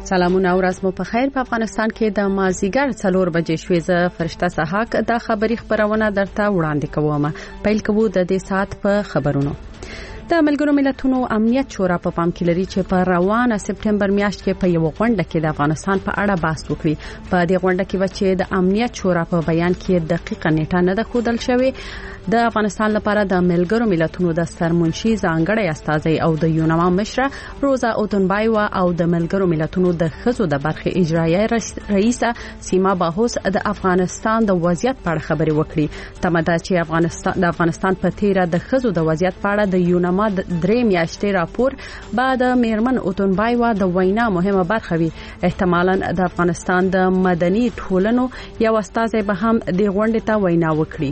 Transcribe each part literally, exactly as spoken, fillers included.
سلامونه او ورځ مو په خیر. په افغانستان کې د مازیګر څلور بجې شوې زه فرشته سحاق د خبري خبرونه درته وړاندې کوم. پیل کوو د دې سات په خبرونو. د ملګرو ملتونو امنیت شورا په پام کې لري چې په روانه سپټمبر میاشت کې په یو غونډه کې د افغانستان په اړه بحث وکړي. په دې غونډه کې چې د امنیت شورا په بیان کې دقیقه نیټه نه ده ښودل شوې. د افغانستان لپاره د ملګرو ملتونو د سرمنشي ځانګړی استازي او د یونما مشره روزا اوتنبایوا او د ملګرو ملتونو د خزو د برخې اجرایي رئیسه سیما باهوس د افغانستان د وضعیت په اړه خبرې وکړي. تمدا چې افغانستان د افغانستان په تیره د خزو د وضعیت په اړه د یونما د درې میاشتې راپور بعد میرمن اوتنبایوا د وینا مهمه برخه وي. احتمالاً د افغانستان د مدني ټولنو یو استازي به هم د غونډې ته وینا وکړي.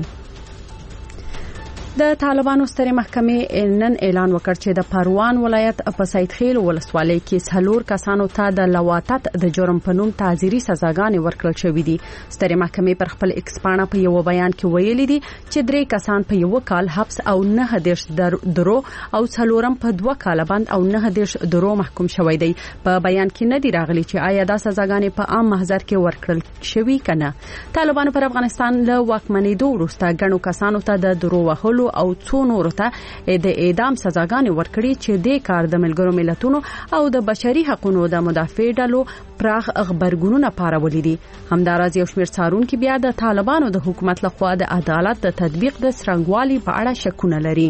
د طالبانو سترې محکمې نن اعلان وکړ چې د پروان ولایت په سیدخیل ولسوالۍ کې څلور کسانو ته د لواطت د جرم په نوم تعزیري سزاګانې ورکړل شوې دي. سترې محکمې پر خپل ایکس پاڼه په یو بیان کې ویلي دي چې درې کسان په یو کال حبس او نه دیش درو او څلورم په دوه کال بند او نه دیش درو محکوم شوی دی. په بیان کې نه دی راغلي چې آیا دا سزاګانې په عام محضر کې ورکړل شوې کنه. طالبانو پر افغانستان له واکمنېدو وروسته ګڼو کسانو ته د درو وهلو او څو نورو ته د اعدام سزاګانې ورکړي چې د کار د ملګرو ملتونو او د بشري حقوقو د مدافع ډلو پراخ خبرګونونه پارولې دي. همداراز یو شمېر څارونکو بیا د طالبانو د حکومت لخوا د عدالت د تطبیق د څرنګوالي په اړه شکونه لري.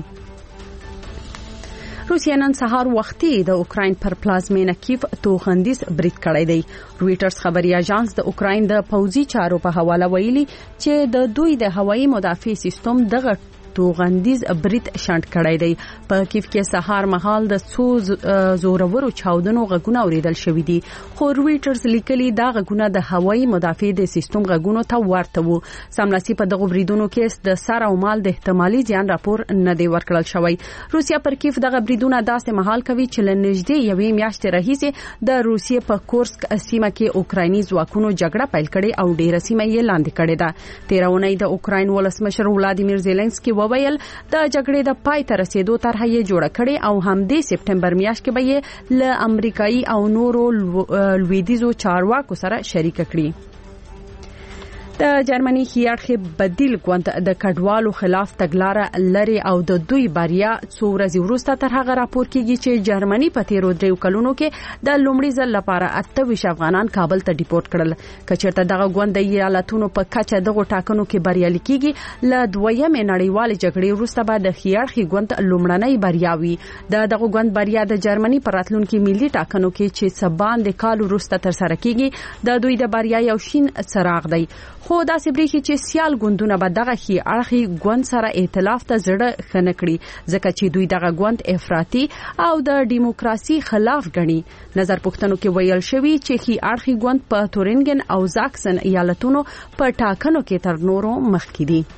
روسیه نن سهار وختي د اوکراین پر پلازمینه کیف توغندیز برید کړی دی. رويټرز خبري اژانس د اوکراین د پوځي چارو په حواله ویلي چې د دوی د هوایي مدافع سیستم دغه توغندیز برید شانت کړی دی. په کیف کې سهار مهال د څو زورورو چاودنو غږونه اوریدل شوې دي. خو رويټرز لیکلي دا غږونه د هوایي مدافع د سیستم غږونو ته ورته وو. سملاسي په دغه بریدونو کې د سر او مال د احتمالي زیان راپور نه دی ورکړل شوی. روسیا پر کیف دغه بریدونه داسې مهال کوي چې لنږدې یوې میاشتې راهیسې د روسیې په کورسک سیمه کې اوکرایني ځواکونو جګړه پیل کړې او ډیره سیمه یې لاندې کړې ده. تیرونی د اوکراین ولسمشر ولادیمیر زيلنسکي وویل د جګړې د پای ته رسیدو طرحه یې جوړه کړې او همدې سپټمبر میاشت کې به یې له امریکایي او نورو لویدیزو چارواکو سره شریک کړي. د جرمني هیاړخي بدیل ګوند د کډوالو خلاف تګلارې لري او د دوی بریا څو ورځې وروسته تر هغه راپور کیږي چې جرمني په تیرو دریو کلونو کې د لومړي ځل لپاره اته ویشت افغانان کابل ته ډیپورت کړل. کچېرته دغه ګوند د ایالتونو په کچه دغه ټاکنو کې بریالي کیږي له دویمې نړیوالې جګړې وروسته به د هیاړخي ګوند لومړنۍ بریا وي. د دغه ګوند بریا د جرمني پر راتلونکي ملي ټاکنو کې چې سبان د کال وروسته تر سره کیږي د دوی د بریا یو شین څراغ دی. خو دا سبريخي چې سیال ګوندونه به دغه خي اړخي ګوند سره ائتلاف ته زړه خنه کړي ځکه چې دوی دغه ګوند افراطي او د دیموکراسي خلاف ګڼي. نظر پوښتنو کې ویل شوی چې خي اړخي ګوند په تورنګن او زاکسن ایالتونو په ټاکنو کې تر نورو مخکې دي.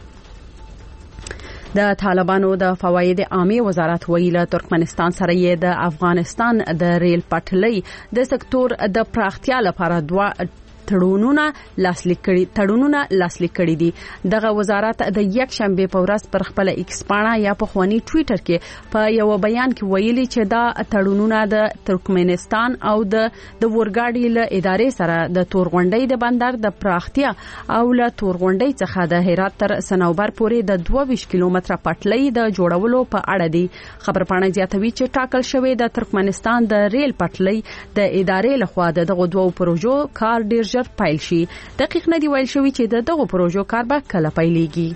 د طالبانو د فواید عامه وزارت ویله ترکمنستان سره یې د افغانستان د ریل پټلۍ د سکتور د پراختیا لپاره دوه تړونونه لاسلیک کړي تړونونه لاسلیک کړي دي. دغه وزارت د یک شنبه په ورځ پر خپل ایکس پاڼه یا په خواني ټوئیټر کې په یو بیان کې ویلي چې دا تړونونه د ترکمنستان او د د ورګاډي له ادارې سره د تورغونډۍ د بندر د پراختیا او له تورغونډۍ څخه د هرات تر سنوبر پورې د دوه ویشت کیلومتره پټلۍ د جوړولو په اړه دي. خبرپاڼه زیاتوي چې ټاکل شوی د ترکمنستان د ریل پټلۍ د ادارې لخوا دغه دوه پروژو کار ډیر پایل شي. دقیق نه دی ویل شوی چې د دغه پروژو کار به کله پیلېږي.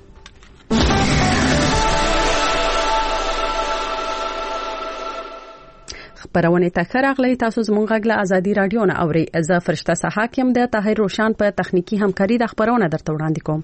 خبرونه ته راغلی. تاسو زموږ غږ له ازادي رادیو نه اورئ. زه فرشته سحاق یم. د طاهر روشان په تخنیکی همکاري د خبرونه درته وړاندې کوم.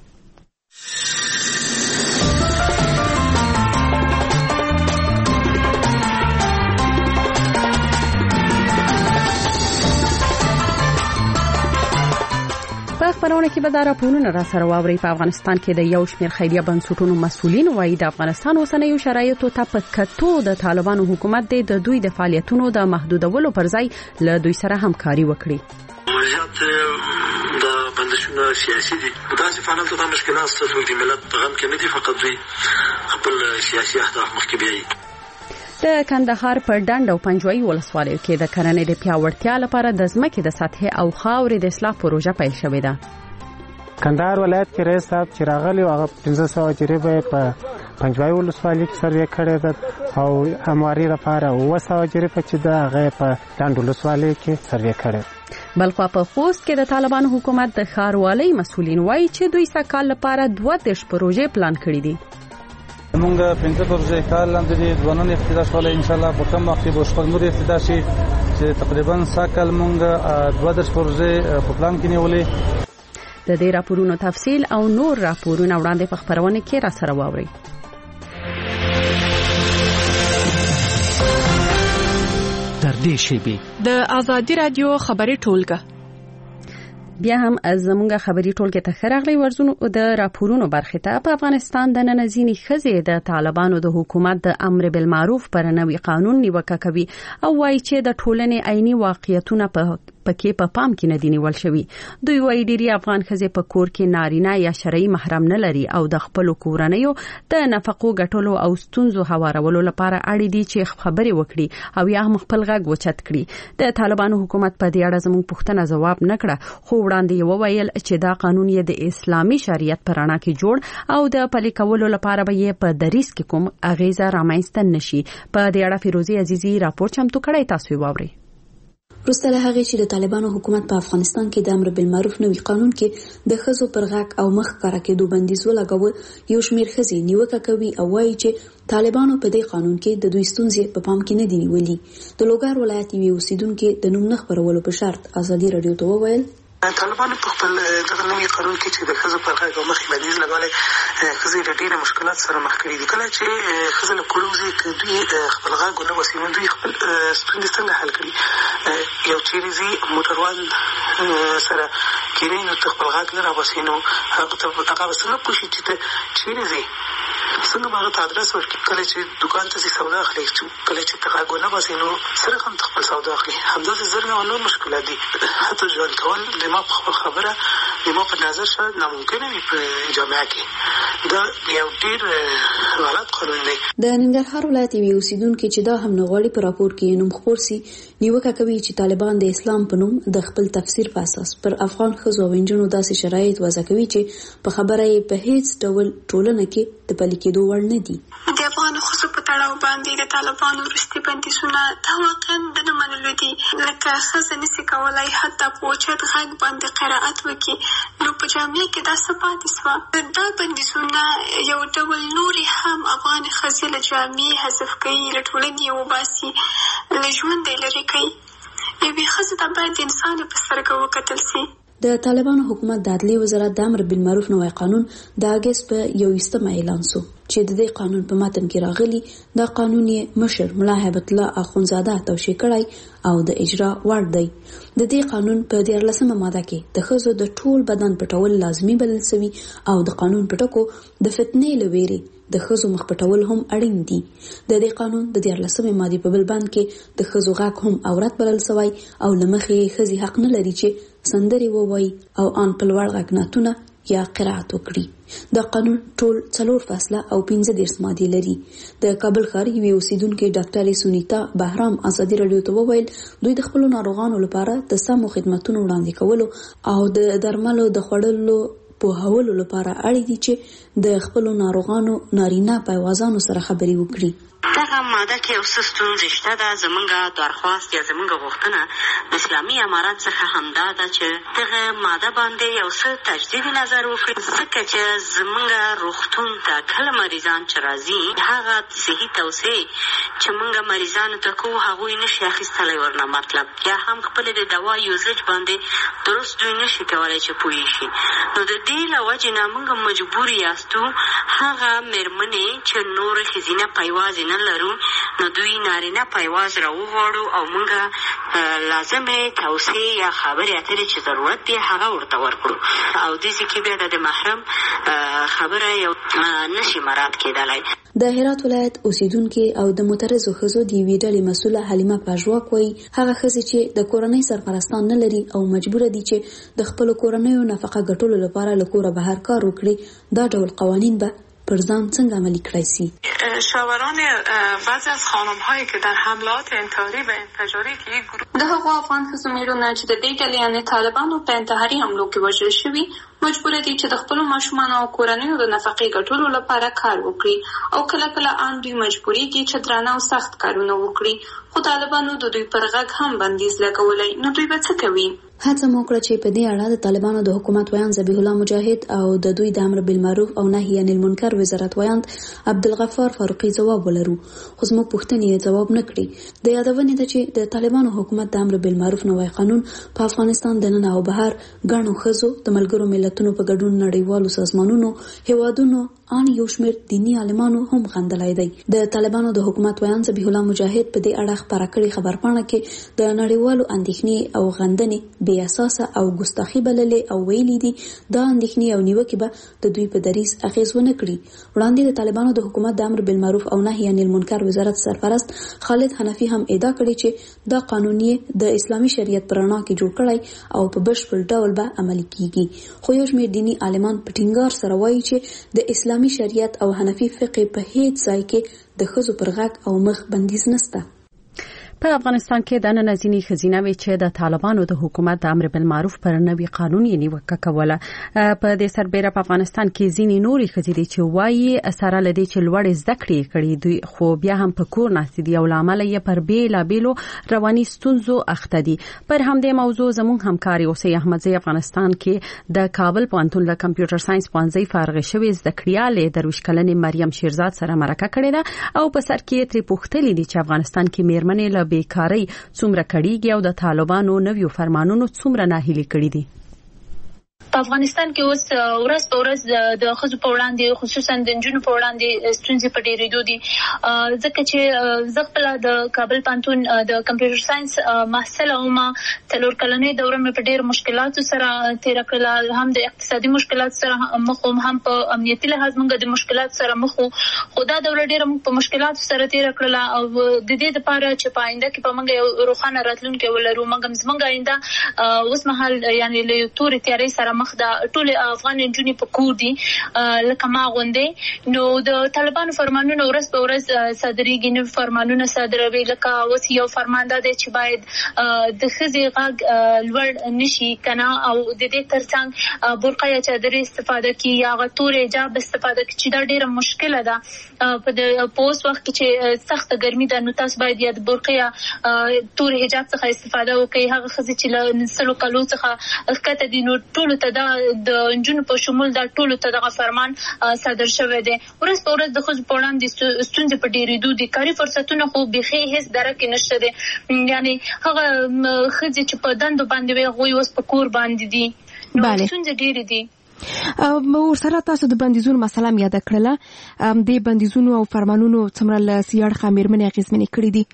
په خبرونه کې به دا راپورونه را سره واوري. په افغانستان کې د یو شمېر خیریه بنسټونو مسؤلین وایي د افغانستان اوسنیو شرایطو ته په کتو د طالبانو حکومت د دوی د فعالیتونو د محدودولو پر ځای له دوی سره همکاري وکړي. وضعیت د بندشونه سیاسي دي. داسې فعالیت ته مشکلات ستاسو د ملت په غم کې نه دي، فقط دوی خپل سیاسي اهداف مخکې بیایي. د کندهار په ډنډ او پنجوایي ولسوالیو کې د کرنې د پیاوړتیا لپاره د ځمکې د سطحې او خاورې د اصلاح پروژه پیل شوې ده. کندهار ولایت کې رئیس صاحب چې راغلی هغه پنځه سوه جریبه په پنجوایي ولسوالۍ کې سروې کړې ده او همواري لپاره اووه سوه جریبه چې ده هغه په ډنډ ولسوالۍ کې سروې کړې. بلخوا په خوست کې د طالبانو حکومت د ښاروالۍ مسؤلین وایي چې دوی سږ کال لپاره دوه دېرش پروژې پلان کړي دي. موږ پنځه پروژې کال لاندې دي ځوانان افتتاح شول ان شاء الله په کوم وخت به شپږ نور افتتاح شي چې تقریبا ساکل موږ دوه دېرش پروژې په پلان کې نیولې. د دې راپورونو تفصیل او نور راپورونه وړاندې په خبرونه کې را سره واوري. تر دې شی د آزادی رادیو خبري ټولګه بیا هم از زمونږه خبري ټولګه ته خراغلي ورزونو د راپورونو برخه ته په افغانستان د ننځینی خزې د طالبانو د حکومت د امر بالمعروف پر نوي قانون نیوکه کوي او وایي چې د ټولنې عیني واقعیتونه په پکې په پام کې نه دي نیول شوی. دوی وایي ډېری افغان خزې په کور کې نارینه یا شرعي محرم نه لري او د خپل کورنیو د نفقو ګټلو او ستونزو هوارولو لپاره اړ دي چې خبرې وکړي او یا هم خپل غږ وچت کړي. د طالبانو حکومت په دې اړه زموږ پوښتنه ځواب نه کړه خو وړاندې یې وویل چې دا قانون یې د اسلامي شریعت پر رڼا کې جوړ او د پلي کولو لپاره به یې په دریس کې کوم اغیزه رامنځته نشي. په دې اړه فیروزي عزیزي راپور چمتو کړی، تاسو واورئ. وروسته له هغې چې د طالبانو حکومت په افغانستان کې د امر بالمعروف نوي قانون کې د ښځو پر غږ او مخ ښکاره کېدو بندیز ولګاوه، یو شمېر ښځې نیوکه کوي او وایي چې طالبانو په دې قانون کې د دوی ستونزې په پام کې نه دي نیولي. د لوګار ولایت یوې اوسیدونکې د نوم نه خپرولو په شرط ازادي راډیو ته وویل طالبانو په خپل دغه نوي قانون کې چې د ښځو پر غږ او مخې بندیز لګولی ښځې له ډېرو مشکلات سره مخ کړي دي. کله چې ښځه له کور وځي که دوی خپل غږ ونه باسي نو دوی خپل ستونزې څنګه حل کړي. یو چیرې ځي موټروان سره کېني نو ته خپل غږ نه راباسي نو هغه ته هغه به څنګه پوه شي چې ته چیرې ځې، څنګه به هغه ته ادرس ورکړي. کله چې دوکان ته ځي سودا اخلي، کله چې ته غږ ونه باسي نو سره هم ته خپل سودا اخلي. همداسې زر نه نور مشکلات دي. حتی ژوند کول د ما په خپل خبره د ما په نظر شاید ناممکنه وي په جامعه کې. دا یو ډېر غلط قانون دی. د ننګرهار ولایت یوې اوسیدونکې چې دا هم نه غواړي په راپور کې نوم خپور سي نیوکه کوي چې طالبان د اسلام په نوم د خپل تفسیر په اساس پر افغان ښځو او نجونو داسې شرایط وضع کوي چې په خبره یې په هیڅ ډول ټولنه کې د پلي کېدو وړ نه دي. د افغان ښځو په تړاو باندې د طالبانو وروستي بندیزونه دا واقعا د نه منلو دي. لکه ښځه نسي کولی حتی په اوچت غږ باندې قرائت وکړي، نو په جامعه کې دا څه پاتې سوه. دا بندیزونه یو ډول نورې هم افغان ښځې له جامعې حذف کوي، له ټولنې یې وباسي، له ژونده یې لرې کوي. یوې ښځې ته باید د انسان په سترګه وکتل سي. د طالبانو حکومت د عدلیې وزارت د امر بالمعروف نوی قانون د اګست په یوویشتمه اعلان سو چې د دې قانون په متن کې راغلي. دا قانون یې مشر ملا هیبت الله اخونزاده توشیح کړی او د اجرا وړ دی. د دې قانون په دیارلسمه ماده کې د ښځو د ټول بدن پټول لازمي بلل شوی او د قانون په ټکو د فتنې له ویرې د ښځو مخ پټول هم اړین دي. د دې قانون د دیارلسمې مادې په بل بند کې د ښځو غږ هم عورت بلل شوی او له مخې ښځې حق نه لري چې سندرې ووایي او ان په لوړ غږ نعتونه یا قرائت وکړي. دا قانون ټول څلور فصله او پنځه دېرش مادې لري. د کابل ښار یوې اوسیدونکې ډاکټرې سونیتا بهرام ازادي راډیو ته وویل دوی د خپلو ناروغانو لپاره د سمو خدمتونو وړاندې کولو او د درملو د خوړلو پوهولو لپاره اړ دي چې د خپلو ناروغانو نارینه پایوازانو سره خبرې وکړي. دغه ماده کې یو څه ستونزې شته ده. زمونږ درخواست یا زمونږ غوښتنه د اسلامي امارت څخه همدا ده چې دغه ماده باندې یو څه تجدید نظر وکړي، ځکه چې زمونږ روغتون ته کله مریضان چې راځي هغه صحي توصیې چې مونږ مریضانو ته کوو هغوی نشي اخیستلی ورنه، مطلب یا هم خپل د دوا یوزج باندې درست دوی نشي کولی چې پوه شي. نو د دې له وجې نه مونږ مجبور یاستو هغه مېرمنې چې نور ښځینه پیوازې نه لرو نو دوی نارینه پیواز راوغواړو او مونږ لازمې توصیې یا خبرې اترې چې ضرورت دی هغه ورته ورکړو او دې کې بیا د محرم خبره یو نشي مراعات کېدلی. د هرات ولایت اوسیدونکو او د معترضو ښځو د یوې ډلې مسؤله حلیمه پژواک وایي هغه ښځې چې د کورنۍ سرپرستان نه لري او مجبور دي چې د خپل کورنۍ نفقه ګټلو لپاره له کوره بهر کار وکړي دا ډول قوانین به پر ځان څنګه عملي کړای شي. شاوران بعضی از خانم‌هایی که در حملات انتحاری و انفجاری که یک گروه د هغو افغان ښځو میرمنو چې د دې ډلې یعنې طالبانو په انتحاري حملو کې وژل شوي مجبوره دي چې د خپلو ماشومانو او کورنیو د نفقې ګټلو لپاره کار وکړي او کله کله ان دوی مجبوریږي چې درانه او سخت کارونه وکړي، خو طالبانو د دوی پر غږ هم بندیز لګولی. نو دوی به څه کوي؟ هڅه مو وکړه چې په دې اړه د طالبانو د حکومت ویان ذبیح الله مجاهد او د دوی د امر بالمعروف او نهي عن المنکر وزارت ویان عبدالغفار فاروقي ځواب ولرو، خو زموږ پوښتنې یې ځواب نه کړي. د یادونې ده چې د طالبانو حکومت د امر بالمعروف نوی قانون په افغانستان د نن او بهر ګڼو ښځو د ملګرو ملتونو په ګډون نړیوالو سازمانونو هیوادونو ان یو شمېر دینی عالمانو هم غندلی دی. د طالبانو د حکومت ویان ذبیح الله مجاهد په دې اړه خپاره کړې خبرپاڼه کې د نړیوالو اندېښنې او غندنې بې اساسه او ګستاخي بللې او ویلي دي دا اندېښنې او نیوکې به د دوی په دریځ اغېز ونه کړي. وړاندې د طالبانو د حکومت د امر بالمعروف او نهي عن المنکر وزارت سرپرست خالد حنفي هم ادعا کړې چې دا قانون یې د اسلامي شریعت پر رڼا کې جوړ کړی او په بشپړ ډول به عملي کیږي، خو یو شمېر دیني عالمان په ټینګار سره وایي چې د اسلامي شریعت او حنفي فقه په هیڅ ځای کې د ښځو پر غږ او مخ بندیز نشته. په افغانستان کې د نن ځینې ښځینه وی چې د طالبانو د حکومت د امر بالمعروف پر نوي قانون یې نیوکه کوله. په دې سربېره په افغانستان کې ځینې نورې ښځې دي چې وایي سره لدې چې لوړې زده کړې کړې دوی خو بیا هم په کور ناست دي او لامل یې پر بیلابیلو رواني ستونزو اخته دي. پر همدې موضوع زموږ همکاري اوسې احمدزی افغانستان کې د کابل پوهنتون له کمپیوټر ساينس پوهنځي فارغ شوې زده کړیالې درویش کلنې مریم شیرزاد سره مرکه کړې ده او په سر کې ترې پوښتلې دي چې افغانستان کې میرمنې له بیکاری څومره کړيږي او د طالبانو نویو فرمانونو څومره ناهیلي کړي دي. په افغانستان کې اوس ورځ په ورځ د ښځو په وړاندې خصوصا د نجونو په وړاندې ستونزې په ډېرېدو دي، ځکه چې زه خپله د کابل پوهنتون د کمپیوټر ساينس محصله وم. څلور کلنۍ دوره مې په ډېرو مشکلاتو سره تېره کړله، هم د اقتصادي مشکلاتو سره مخ وم، هم په امنیتي لحاظ موږ د مشکلاتو سره مخ وو، خو دا دوره ډېره موږ په مشکلاتو سره تېره کړله او د دې دپاره چې په آینده کې به موږ یو روښانه راتلونکی ولرو. موږ زموږ آینده اوس مهال یعنې له یو تورې تیارۍ سره مخ دا ټول افغان نجونې په کور دي لکه ما غوندې. نو د طالبانو فرمانونه ورځ په ورځ صادریږي، نوي فرمانونه صادروي، لکه اوس یو فرمان دا دی چې باید د ښځې غږ لوړ نشي کنه او د دې ترڅنګ برقه یا چادرې استفاده کړي یا هغه تور حجاب استفاده کړي چې دا ډېره مشکله ده په اوس وخت کې چې سخته ګرمي ده. نو تاسو باید یا د برقه یا تور حجاب څخه استفاده وکړئ. هغه ښځې چې له سلو کالو څخه ښکته دي نو ټولو ته دا د نجونو په شمول دا ټولو ته دغه فرمان صادر شوی دی. ورځ په ورځ د ښځو په وړاندې ستونزې په ډېرېدو دي، کاري فرصتونه خو بیخي هېڅ درکې نشته دی، یعنې هغه ښځې چې په دندو باندې وي هغوی اوس په کور باندې دي، نو ستونزې ډېرې دي. ورسره تاسو د بندیزونو مسله هم یاده کړله، د بندیزونو او فرمانونو څومره له سیاسي اړخه مېرمنې اغېزمنې کړي دي؟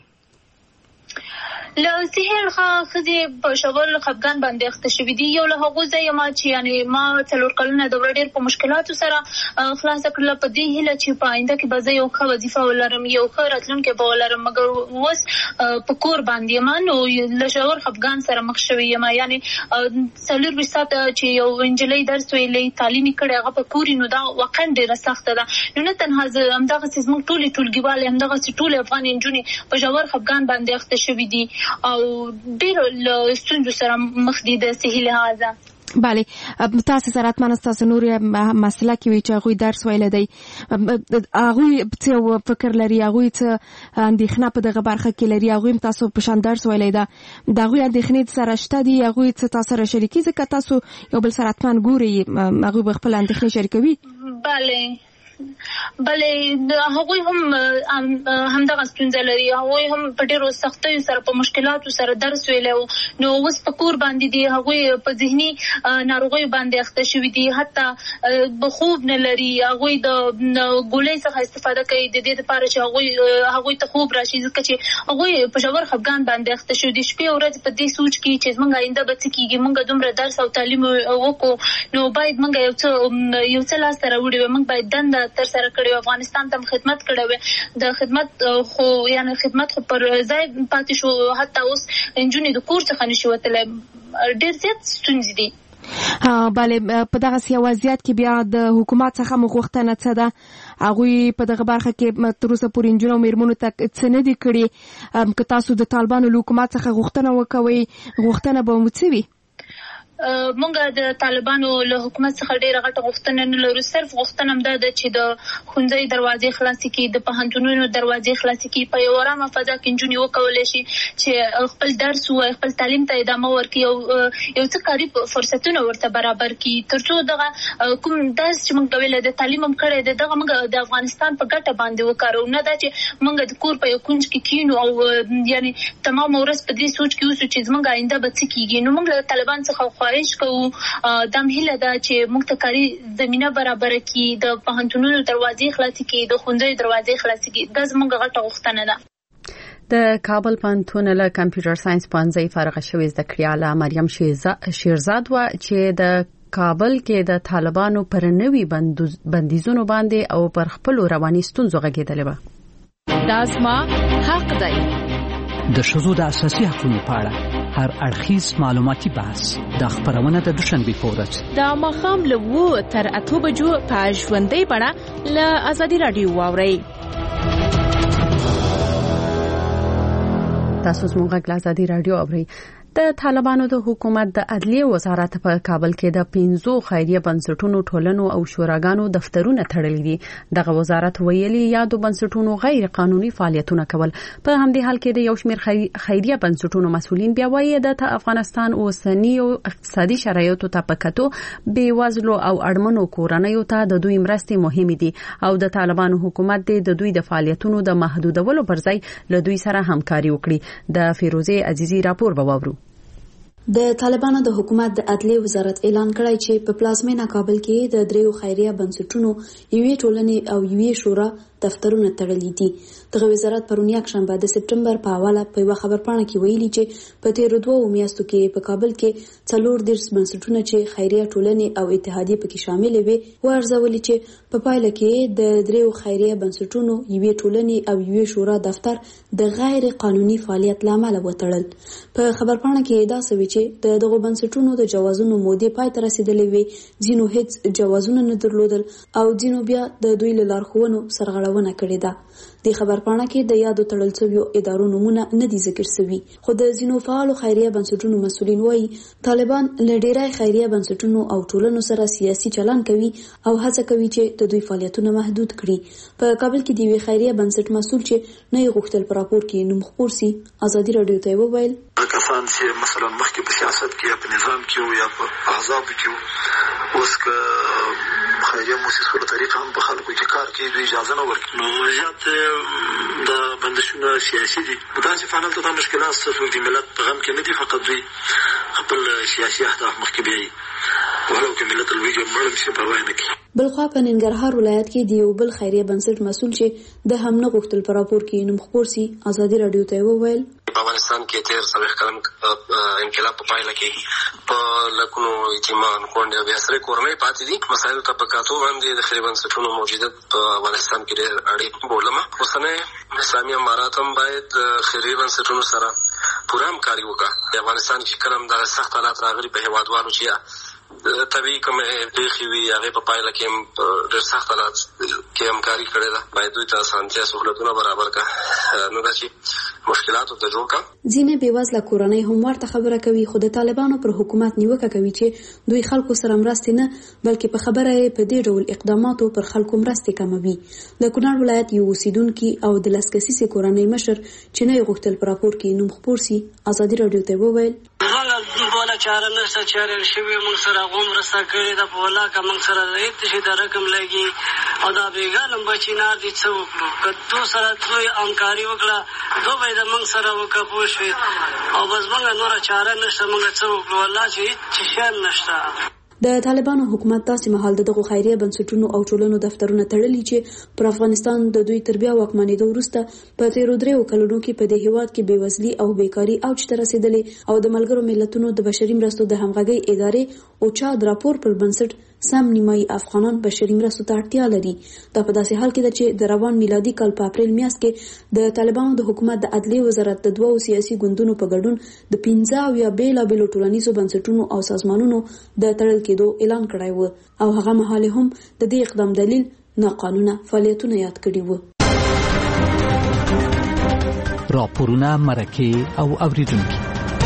له صحي اړخه ښځې په ژور خفګان باندې اخته شوي دي. یو له هغو ځای یم چې یعنې ما څلور کلونه دوره ډېر په مشکلاتو سره خلاصه کړله په دې هیله چې په آینده کې به زه یو ښه وظیفه ولرم، یو ښه راتلونکی به ولرم، مګر اوس په کور باندې یم نو له ژور خفګان سره مخ شوې یم. یعنې څلور ویشت ساعته چې یو نجلۍ درس ویلی تعلیم یې کړی هغه په کور نو دا واقعا ډېره سخته ده. نو نه تنها زه همدغسې زموږ ټولې ټولګیوالې همدغسې ټولې افغان نجونې په ژور خفګان باندې اخته شوي دي او ډېرو له ستونزو سره مخ دي د صحي لحاظه. بله، تاسو سره حتما ستاسو نور مسله کې وي چې هغوی درس ویلی دی، هغوی څه فکر لري، هغوی څه اندېښنه په دغه برخه کې لري، هغوی هم تاسو په شان درس ویلی ده، د هغوی اندېښنې سره شته دي، هغوی څه تاسو سره شریکي ځکه تاسو یو بل سره حتما ګورئ، هغوی به خپل اندېښنې شریکوي؟ بله بلې هغوی هم همدغه ستونزه لري، هغوی هم په ډېرو سختیو سره په مشکلاتو سره درس ویلی و، نو اوس په کور باندې دي، هغوی په ذهني ناروغیو باندې اخته شوي دي، حتی خوب نه لري، هغوی د ګولۍ څخه استفاده کوي د دې لپاره چې هغوی هغوی ته خوب راشي، ځکه چې هغوی په ژور خفګان باندې اخته شوي دي. شپې او ورځې په دې سوچ کې چې زموږ آینده به څه کېږي، موږ دومره درس او تعلیم وکړو نو باید موږ یو څه یو څه لاسته راوړي وي، موږ باید دنده تر سره کړی، افغانستان ته خدمت کړی وي، د خدمت خو یعنی خدمت خو پر ځای پاتې شو، حتی اوس نجونې د کور څخه نشي وتلی، ډېر زیات ستونزې دي. بله په دغه سیاوازیات کې بیا د حکومت څخه مغوښتنه څه ده؟ هغوی په دغه برخه کې تر اوسه پورې نجونو او میرمنو ته څه نه دي کړي. که تاسو د طالبانو له حکومت څخه غوښتنه وکوئ غوښتنه به مو څه وي؟ مونږ د طالبانو له حکومت څخه ډېره غټه غوښتنه نه لرو. صرف غوښتنه هم دا ده چې د ښوونځي دروازې خلاصې کړي، د پوهنتونونو دروازې خلاصې کړي، په یوه ارامه فضا کې نجونې وکولی شي چې خپل درس ووایي، خپل تعلیم ته ادامه ورکړي او یو څه کاري فرصتونه ورته برابر کړي، تر څو دغه کوم درس چې موږ ویلی د تعلیم هم کړی دی دغه موږ د افغانستان په ګټه باندې وکاروو، نه دا چې موږ د کور په یو کونج کې کښېنو او یعنې تمامه ورځ په دې سوچ کې اوسو چې زموږ آینده به څه کېږي. نو موږ له طالبان څخه خواهش کوو دا هیله ده چې موږ ته کاري زمینه برابر کړي، د پوهنتونونو دروازې خلاصې کړي، د ښوونځیو دروازې خلاصې کړي. دا زموږ غټه غوښتنه ده. د کابل پوهنتون له کمپیوټر ساينس پوهنځي فارغه شوې زده کړیاله مریم شیرزاد و چې د کابل کې د طالبانو پر نوي بندیزونو باندې او پر خپل رواني ستونزو غږېدلې و. دا زما حق دی. د شذو د اساسي حقوقو په اړه هر اړخیز معلوماتي بحث د خبرونه د دوشنبه په ورځ د ماښام له وو تر اته بجو په ژوندۍ بڼه له ازادي رادیو واورئ. تاسو زموږ غږ له ازادي رادیو اورئ. د طالبانو د حکومت د عدلیه وزارت په کابل کې د پنځو خیریه بنسټونو ټولنو او شوراګانو دفترونه تړلي دي. دغه وزارت ویلي یادو بنسټونو غیر قانوني فعالیتونه کول. په همدې حال کې د یو شمېر خیریه بنسټونو مسؤلین بیا وایي د افغانستان اوسنی او اقتصادي شرایطو ته پکاتو بیوزلو او اړمنو کورنیو ته د دوی مرستې مهمه دي او د طالبانو حکومت د دوی د فعالیتونو د محدودولو پر ځای له دوی سره همکاري وکړي. د فیروزه عزیزی راپور به واورو. د طالبانو د حکومت د عدلیه وزارت اعلان کړی چې په پلازمینه کابل کې د دریو خیریه بنسټونو یوې ټولنې او یوې شورا دفترونه تړلي دي. دغه وزارت پرون یکشنبه د سپټمبر په حواله په یو خبرپاڼه کې ویلي چې په تیر دوه میاشتو کې په کابل کې څلور دیرش بنسټونه چې خیریه ټولنې او اتحادیه پکې شامل وي ورزولي چې په پایله کې د دریو خیریه بنسټونو یوې ټولنې او یوې شورا دفتر د غیر قانوني فعالیت لامل وتړل. په خبرپاڼه کې دا سوي چې د دغه بنسټونو د جوازونو مودې پای ته رسیدلې وي، ځینو هیڅ جوازونه نه درلودل او ځینو بیا د دوی له لارښوونو سرغړونه کړې ده. د خبرپاڼه کې د یادو تړل شویو ادارو نمونه نه دي ذکر شوي، خو د ځینو فعالو خیریه بنسټونو مسؤلین وایي طالبان له ډیری خیریه بنسټونو او ټولنو سره سیاسي چلن کوي او هڅه کوي چې د دوی فعالیتونه محدود کړي. په کابل کې د یوې خیریه بنسټ مسؤل چې نه یې غوښتل په راپور کې نوم خپور سي ازادي رادیو ته وویل کسان چې مثلا مخکې په سیاست کې یا په نظام کې یا په احزاب کې اوس که خیریه موسسو له طریقه هم په خلکو کې کار کوي دوی اجازه نه ورکوي. نو زیات د بندشونه سیاسي دي. داسې فعال ته دا مشکلات ستاسو د ملت په غم کې نه دي، فقط دوی خپل سیاسي اهداف مخکې بیایي ولو که ملت الویجه مړ شي پروا نه کوي. بلخوا په ننګرهار ولایت کې د یو بل خیریه بنسټ مسؤل چې د هم نه غوښتل په راپور کې نوم خپور سي ازادي رادیو ته وویل په افغانستان کې تیر څلوېښت کلن انقلاب په پایله کې په لکونو یتیمان کونډې او بې سرې کورنۍ پاتې دي. مسایلو ته په کاتو باندې د خیریه بنسټونو موجودیت په افغانستان کې ډېر اړین بولم. اوسنی اسلامي امارات هم باید خیریه بنسټونو سره پوره همکاري وکړي. د افغانستان کې کله هم دغه سخت حالات راغلي په هېوادوالو چې طبیعي کومې پېښې وي هغې په پایله کې هم ډېر سخت حالات کې همکاري کړې ده. باید دوی ته اسانتیا سهولتونه برابر کړه، نه دا چې مشکلاتو ته جوړ کړه. ځینې بېوزله کورنۍ هم ورته خبره کوي، خو د طالبانو پر حکومت نیوکه کوي چې دوی خلکو سره مرستې نه بلکې په خبره یې په دې ډول اقداماتو پر خلکو مرستې کموي. د کونړ ولایت یو اوسیدونکي او د لس کسیزې کورنۍ مشر چې نه یې غوښتل په راپور کې نوم خپور سي ازادي رادیو ته وویل بوله چاره نشته چاره شوی موږ سره غوم رسا کړی د بولا کا موږ سره هیڅ شي د رقم لګي او دا بیګانم بچینار دي څو کړو کدو سره دوی همکاري وکړه دوی د موږ سره وکړو شوی او بس موږ نور چاره نشته موږ څو کړو الله چې هیڅ شي نشته. د طالبانو حکومت داسې مهال دغه خیریه بنسټونو او ټولنو دفترونه تړلي چې پر افغانستان د دوی تر بیا واکمنېدو وروسته په تیرو دریو کلونو کې په دې هېواد کې بېوزلي او بیکاري اوج ته رسېدلې او د ملګرو ملتونو د بشري مرستو د همغږۍ ادارې اوچا د راپور پر بنسټ سم نیمایي افغانان بشري مرستو ته اړتیا لري. دا په داسې حال کې ده چې د روان میلادي کال په اپریل میاشت کې د طالبانو د حکومت د عدلیې وزارت د دوو سیاسي ګوندونو په ګډون د پنځه اویا بېلابېلو ټولنیزو بنسټونو او سازمانونو د تړل کېدو اعلان کړی و او هغه مهال هم د دې اقدام دلیل ناقانونه فعالیتونه یاد کړي وو. راپورونه، مرکې او اوریدونکي.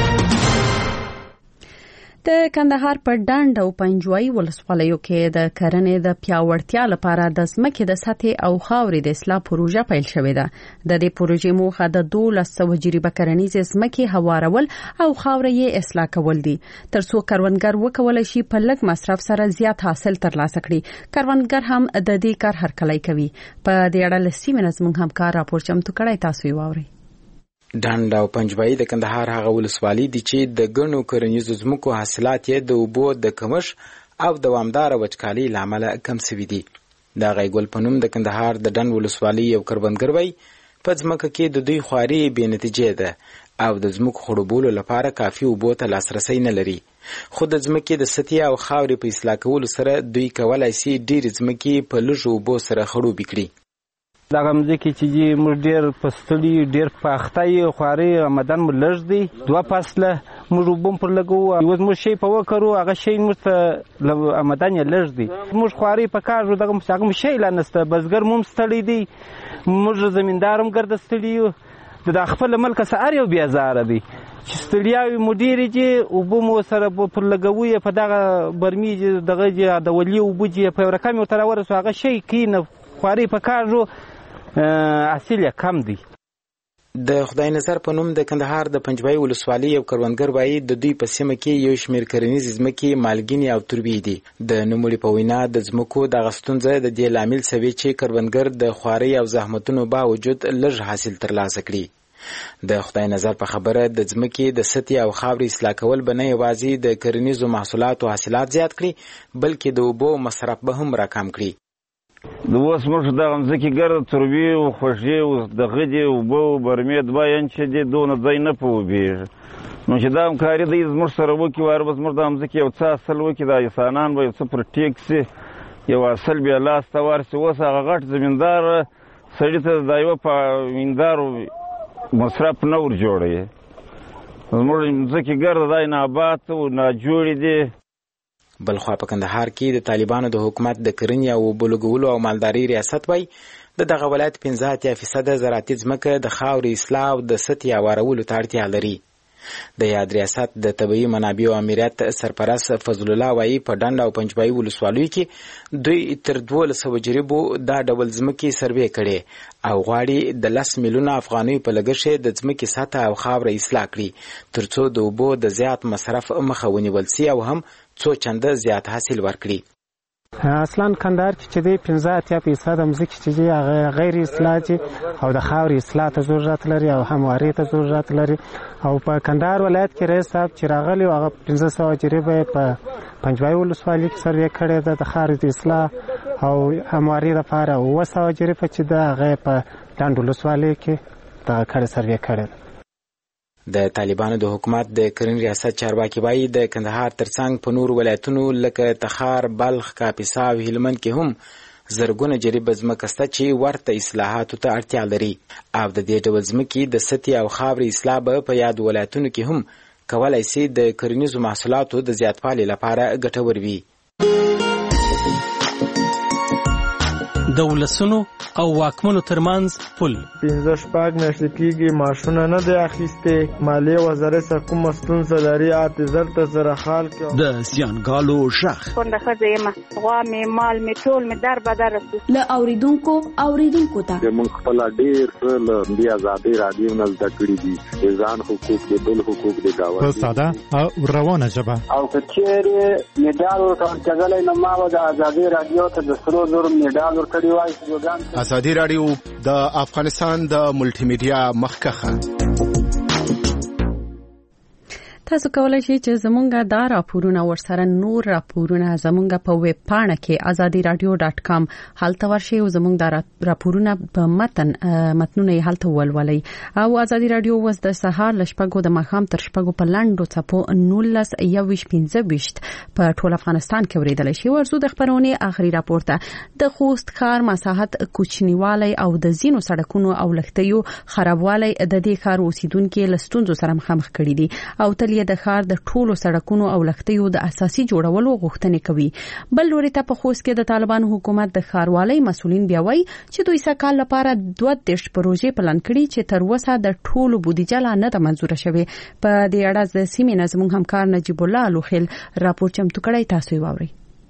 د کندهار په ډنډ او پنجوایي ولسوالیو کې د کرنې د پیاوړتیا لپاره د ځمکې د سطح او خاورې د اصلاح پروژه پیل شوې ده. د دې پروژې موخه د دولس سوه جریبه کرنیزې ځمکې هوارول او خاورې یې اصلاح کول دي، ترڅو کروندګر وکولای شي په لږ مصرف سره زیات حاصل ترلاسه کړي. کروندګر هم د دې کار هرکلی کوي. په دې اړه له سیمې نه زموږ همکار راپور چمتو کړی، تاسو یې واورئ. ډنډ او پنجوایي د کندهار هغه ولسوالۍ دي چې د ګڼو کرنیزو ځمکو حاصلات یې د اوبو د کمښت او دوامداره وچکالۍ له امله کم شوي دي. د هغې ګل په نوم د کندهار د ډنډ ولسوالۍ یو کروندګر وایي په ځمکه کې د دوی خواري بې نتیجې ده او د ځمکو خړوبولو لپاره کافي اوبو ته لاسرسی نه لري. خو د ځمکې د سطحې او خاورې په اصلاح کولو سره دوی کولی شي ډېرې ځمکې په لږو اوبو سره خړوبې کړي. دغه مځکې چې موږ ډېر په ستړي ډېر په اخته یې خوارۍ آمدن مو لږ دی. دوه فصله موږ اوبه هم پر لګوو، یو زموږ شی په وکرو هغه شی موږ ته آمدن یې لږ دی. موږ خوارۍ په کار ژو دغه هغه مو شی لا نشته. بزګر مو هم ستړی دی، موږ زمیندار هم ګرده ستړي یو. د خپله ملکه څه هر یو بېزاره دی چې ستړیاوې مو ډېرې دي. اوبه مو سره پر لګوو یې په دغه برمي دغه د ولي اوبه چې په یو رقم یې ورته راورسو هغه شی کوي نه. خوارۍ په کار ژو حاصل یې کم دی. د خدای نظر په نوم د کندهار د پنجوایي ولسوالۍ یو کروندګر وایي د دوی په سیمه کې یو شمېر کرنیزې ځمکې مالګینې او توربې دي. د نوموړي په وینا د ځمکو دغه ستونزه د دې لامل شوې چې کروندګر د خوارۍ او زحمتونو باوجود لږ حاصل ترلاسه کړي. د خدای نظر په خبره د ځمکې د سطحې او خاورې اصلاح کول به نه یوازې د کرنیزو محصولاتو حاصلات زیات کړي بلکې د اوبو مصرف به هم راکم کړي. د اوس موږ دغه مځکې ګرده توربې او خوږې او دغه دي اوبه او برمې دوه انچه دي، دونه ځای نه په اوبېږي. نو چې دا همکاري دی زموږ سره وکړي واره به زموږ دا مځکې یو څه حاصل وکړي، دا انسانان به یو څه پر ټیک شي، یو حاصل بیا لاس ته ورسي. اوس هغه غټ زمیندار سړي ته دا یوه په ویندارو مصرف نه ور جوړوي. زموږ مځکې ګرده دا نابات او ناجوړې دي. بلخوا په کندهار کې د طالبانو د حکومت د کرنې او اوبو لګولو او مالدارۍ ریاست وایي د دغه ولایت پنځه اتیا فیصده زراعتي ځمکه د خاورې اصلاح او د سطحې هوارولو ته اړتیا لري. د یاد ریاست د طبیعي منابعو امریت سرپرست فضل الله وایي په ډنډ او پنجوایي ولسوالیو کې دوی تر دولس سوه جریبو دا ډول ځمکې سروې کړي او غواړي د لس میلیونه افغانیو په لګښت د ځمکې سطحه او خاوره اصلاح کړي ترڅو د اوبو د زیات مصرف مخه ونیول سي او هم څو چنده زیات حاصل ورکړي. اصلا کندهار کې چې دی پنځه اتیا فیصد مځکې چې دی هغه غیر اصلاح دي او د خاورې اصلاح ته ضرورت لري او هموارۍ ته ضرورت لري. او په کندهار ولایت کې رئیس صاحب چې راغلی هغه پنځه سوه جریبه په پنجوایي ولسوالۍ کې سروې کړې ده د خاورې د اصلاح او هموارۍ لپاره. اووه سوه جریبه چې ده هغه په ډنډ ولسوالۍ کې دغه کړې سروې کړې ده. د طالبانو د حکومت د کرنې ریاست چارواکي وایي د کندهار ترڅنګ په نور ولایتونو لکه تخار، بلخ، کاپیسا او هلمند کې هم زرګونه جریبه ځمکه شته چې ورته اصلاحاتو ته اړتیا لري او د دې ډول ځمکې د سطحې او خاورې اصلاح به په یاد ولایتونو کې هم کولی شي د کرنیزو محصولاتو د زیاتوالي لپاره ګټور وي. د ولسونو او واکمنو ترمنځ پل پنځه شپږ میاشتې کېږي معاشونه نه دی اخیستی. مالیې وزارت څه کومه ستونزه لري اته زر ته زره خال کې د زیانګالو غږ کونډه ښځه یم، غوا مې مال مې ټول مې در بدره سو. له اوریدونکو اوریدونکو ته موږ خپل ډېر څه له دې ازادۍ راډیو نه زده کړي دي، د ځان حقوق د بل حقوق د ګاونډي په ساده او روانه ژبه. او که چېرې مډال ورکول کېدلی نو ما به د ازادۍ راډیو ته د سرو زرو مډال ورکړی وای. ازادي راډیو د افغانستان د ملټي میډیا مخکخه. تاسو کولای شئ چې زمونږ دا راپورونه ورسره نور راپورونه زمونږ په ویب پاڼه کې azadi radio dot com هلته ورشئ او زمونږ دا راپورونه په متن متنونه هلته ولولئ. او azadi radio وس د سهار لشپږو د ماښام تر شپږو په لاندو څپو نولس یوویشت پنځه ویشت په ټول افغانستان کې اوریدل شي. ورزو د خبرونه آخري راپورته د خوست ښار مساحت کوچنیوالی او د زینو سړکونو او لښتیو خرابوالی د دې ښار اوسیدونکو لستونزو سره مخامخ کړي دي او تل یې د ښار د ټولو سړکونو او لښتیو د اساسي جوړولو غوښتنې کوي. بل لوري ته په خوست کې د طالبانو حکومت د ښاروالۍ مسولین بیا وایي چې دوی سکهال لپاره دوه دیش پروژې پلان کړي چې تر اوسه د ټولو بودیجه لا نه ده منظوره شوې. په دې اړه د سیمې نه زموږ همکار نجیب الله لوخیل راپور چمتو کړی، تاسو یې واورئ.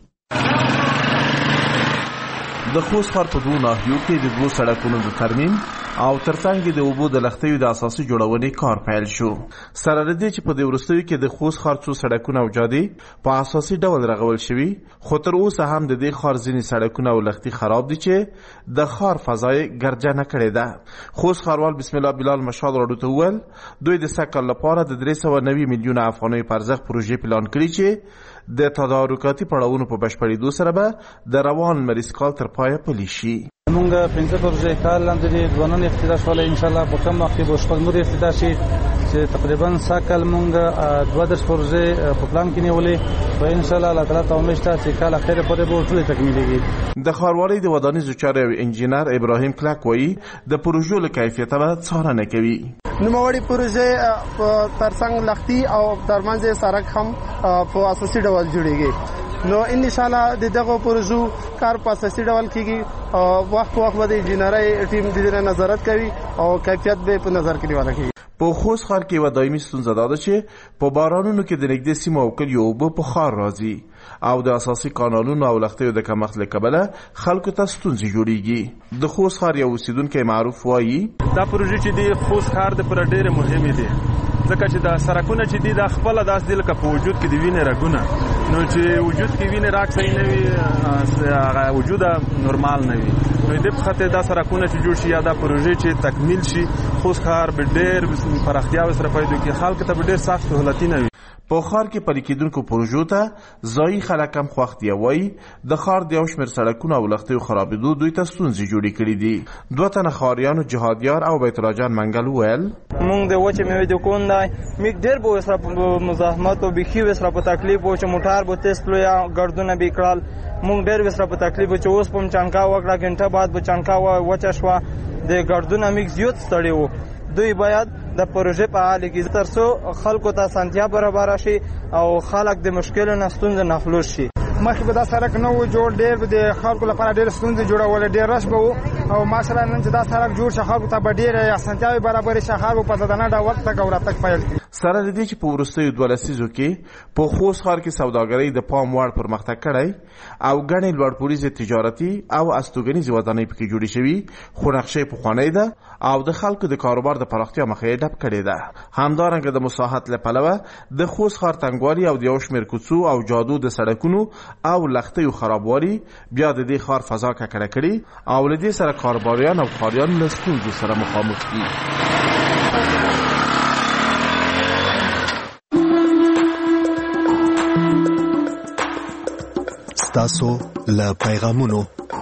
د خوست ښار په دوو ناحیو کې د دوو سړکونو د ترمیم او ترڅنګ د اوبو د لښتیو د اساسي جوړونې کار پیل شو. سره لدې چې په دې وروستیو کې د خوست ښار څو سړکونه او جادې په اساسي ډول رغول شوي، خو تر اوسه هم د دې ښار ځینې سړکونه او لښتي خراب دي چې د ښار فضا یې ګرجنه کړې ده. خوست ښاروال بسم الله بلال مشال راډیو ته وویل دوی د سږ کال لپاره د درې سوه نوي میلیونه افغانیو په ارزښت پروژې پلان کړي چې د تدارکاتي پړاوونو په بشپړېدو سره به د روان مریض کال تر پایه پلي شي. مونږ پنځه پروژې کار لاندې دي، ځوانان افتتاح شولی، انشاءالله په کم وخت کې به شپږ نور افتتاح شي چې تقریبا سږ کال مونږ دوه دېرش پروژې په پلان کې نیولې و انشاءالله الله تعالی ته امید شته چې کال اخر پورې به ټولې تکمیلېږي. د ښاروالۍ د ودانیزو چارو انجینر ابراهیم کلک وایي د پروژو له کیفیته به څارنه کوي. نوموړي پروژې په ترڅنګ لښتي او ترمنځ سړک هم په اساسي ډول جوړېږي. نو ان شاء الله د دغه پروژو کار په اساسي ډول کېږي او وخت وخت به د انجینرۍ ټیم د دې نظارت کوي او کیفیت به په نظر کې نیول کېږي. په خوست ښار کې یوه دایمي ستونزه دا ده چې په بارانونو کې د نږدې سیمو او کلیو اوبه په ښار راځي او د اساسي کانالونو او لښتیو د کمښت له کبله خلکو ته ستونزې جوړېږي. د خوست ښار یو اوسیدونکی معروف وایي دا پروژې چې دی خوست ښار دپاره ډېرې مهمې دي ځکه چې دا سړکونه چې دي دا خپله داسې دي لکه په وجود کې د وینې رګونه، نو چې وجود کې وینې راګ صحیح نه وي هغه وجود نورمال نه وي، نو دې په خاطر دا سړکونه چې جوړ شي یا دا پروژې چې تکمیل شي خوست ښار به ډېر پراختیا سره پیدا کړي، خلکو ته به ډېر سخت سهولتونه وي. په ښار کې پلي کېدونکو پروژو ته ځایي خلک هم خوښ دي. وایي د ښار د یو شمېر سړکونو او لښتیو خرابېدو دوی ته ستونزې جوړې کړي دي. دوه تنه ښاریانو جهادیار او بیت الله جان منګل وویل مونږ د وچې مېوې دوکان دی میک ډېر به ورسره په مزاحمت او بیخي ورسره په تکلیف و چې موټر به تیز تلو یا ګردونه به یې کړل. مونږ ډېر ورسره په تکلیف و چې اوس به م چانکا وکړه، ګنټه بعد به چانکا وچه شوه، د ګردونه میک زیات ستړی و. دوی باید د پروژې په حال کې تر څو خلکو ته اسانتیا برابر شي او خلک د مشکلو نه ستونزې نه خلاص شي. مخکې به دا سړک نه و جوړ، ډېر به د خلکو لپاره ډېر ستونزې جوړولې، ډېر رش به و او ماشاءالله نن چې دا سړک جوړ شي خلکو ته به ډېرې اسانتیاوې برابرې شي، خلک به په زدانه ډول تګ او راتګ پیل کړي. سره د دې چې په وروستیو دوه لسیزو کې په خوست ښار کې سوداګرۍ د پام وړ پرمختګ کړی او ګڼې لوړپوړیزې تجارتي او استوګنیزې ودانۍ پکې جوړې شوي، خو نقشې پخوانۍ ده او د خلکو د کاروبار د پراختیا مخه یې ډپ کړې ده. همدارنګه د مساحت له پلوه د خوست ښار تنګوالي او د یو شمېر کوڅو او جادو د سړکونو او لښتیو خرابوالي بیا د دې ښار فضا ککړه کړي او له دې سره کاروباریان او ښاریان له ستونزو سره مخامخ دي. ستاسو له پیغامونو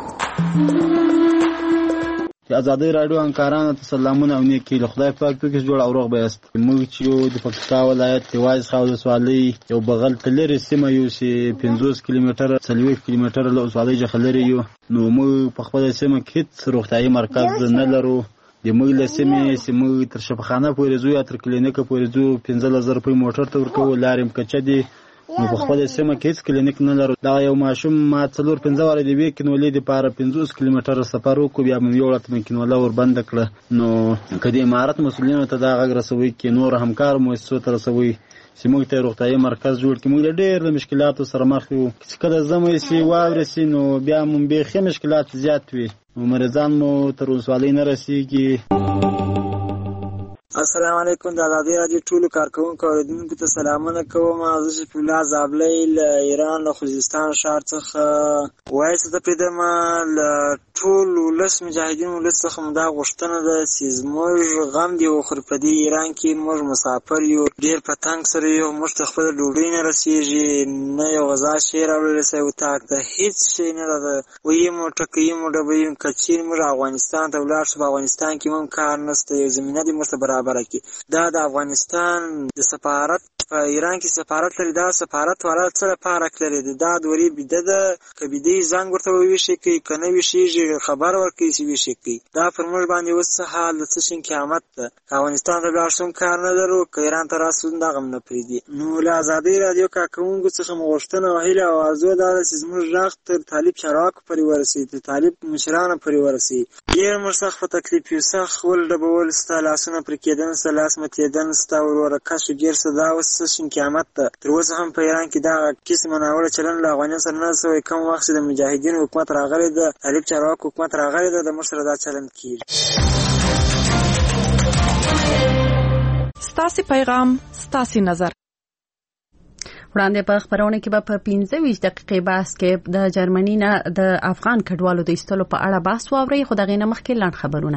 ازادي رادیو همکارانو ته سلامونه او نیکی له خدای پاک په کې جوړ او روغ بیاست. موږ چې یو د پکتیکا ولایت دیواز خاوز سوالي یو بغل تلری سیمه یو چې پنځوس کیلومتره څلوېښت کیلومتره له سوالي جخلری یو، نو موږ په خپل سیمه کې هیڅ روغتیايي مرکز نه لرو. د موږ له سیمې چې موږ تر شفاخانه پورې ځو یا تر کلینیک پورې ځو پنځه زره روپۍ موټر ته ورکوو، لارې هم کچه دي، نو په خپل سیمه کې هیڅ کلینیک نه لرو. دا یو ماشوم ما څلور پنځه واره د وې کینولې دپاره پنځوس کیلومتره سفر وکړو، بیا مې یو ورته کینوله ور بنده کړه. نو که د امارت مسؤلینو ته دا غږ رسوي کې نور همکار مؤسسو ته رسوي چې موږ ته روغتیايي مرکز جوړ کړي. موږ ډېر د مشکلاتو سره مخ یو، چې کله ژمی شي واورې شي نو بیا مو بیخي مشکلات زیات وي، نو مریضان مو تر ولسوالۍ نه رسېږي. السلام علیکم. د ازادي راډیو ټولو کارکوونکو او اوریدونکو ته سلامونه کوم. زه شفیع الله زابلی له ایران له خوزستان ښار څخه وایس ته پیدم له ټول ولس مجاهدین ولس څخه مو دا غوښتنه ده چې زموږ غم دې وخوري په دې ایران کې موږ مسافر یو ډېر په تنګ سره یو موږ ته خپله ډوډۍ نه رسېږي نه یو غذا شی راوړلی سوی اتاق ته هېڅ شی نه راته ویي مو ټکوي مو ډبوي که چیرې موږ افغانستان ته ولاړ شو په افغانستان کې هم کار نشته یو زمینه دې موږ ته برابره کړي دا د افغانستان د سفارت په ایران کې سفارت لري دا سفارت والا څه لپاره کړی دی دا دورې بیده ده که بیده یې زنګ ورته وویشي کوي که نه ویشېږي خبر ورکوي چې ویشي کوي دا پر موږ باندې اوس څه حال د څه شي قیامت ده که افغانستان ته ولاړ شو کار نه لرو که ایران ته راسو دغه هم نه پرېږدي نو له ازادۍ راډیو کارکوونکو څخه مو غوښتنه او هیله او آرزو دا ده چې زموږ غږ تر طالب چارواکو پورې ورسوي تر طالب مشرانو پورې ورسوي ډېر موږ سخت په تکلیف یو سخت ولډبول ستا لاسونه پرې کېدل ستا لاس متېدل ستا وروره کش و ګیر سه دا اوس څه شین قیامت ده تر اوسه هم په ایران کې دغه قسمه ناوړه چلند له افغانیانو سره نه سوی کم وخت چې د مجاهدینو حکومت راغلی ده طالب چارواکو حکومت راغلی ده د موږ سره دا چلند کېږي ستاسې پیغام ستاسې نظر وړاندې په خبرونه کې به په پنځه ویشت دقیقې بحث کې د جرمني نه د افغان کډوالو د ایستلو په اړه بحث واورئ خو دغې نه مخکې لنډ خبرونه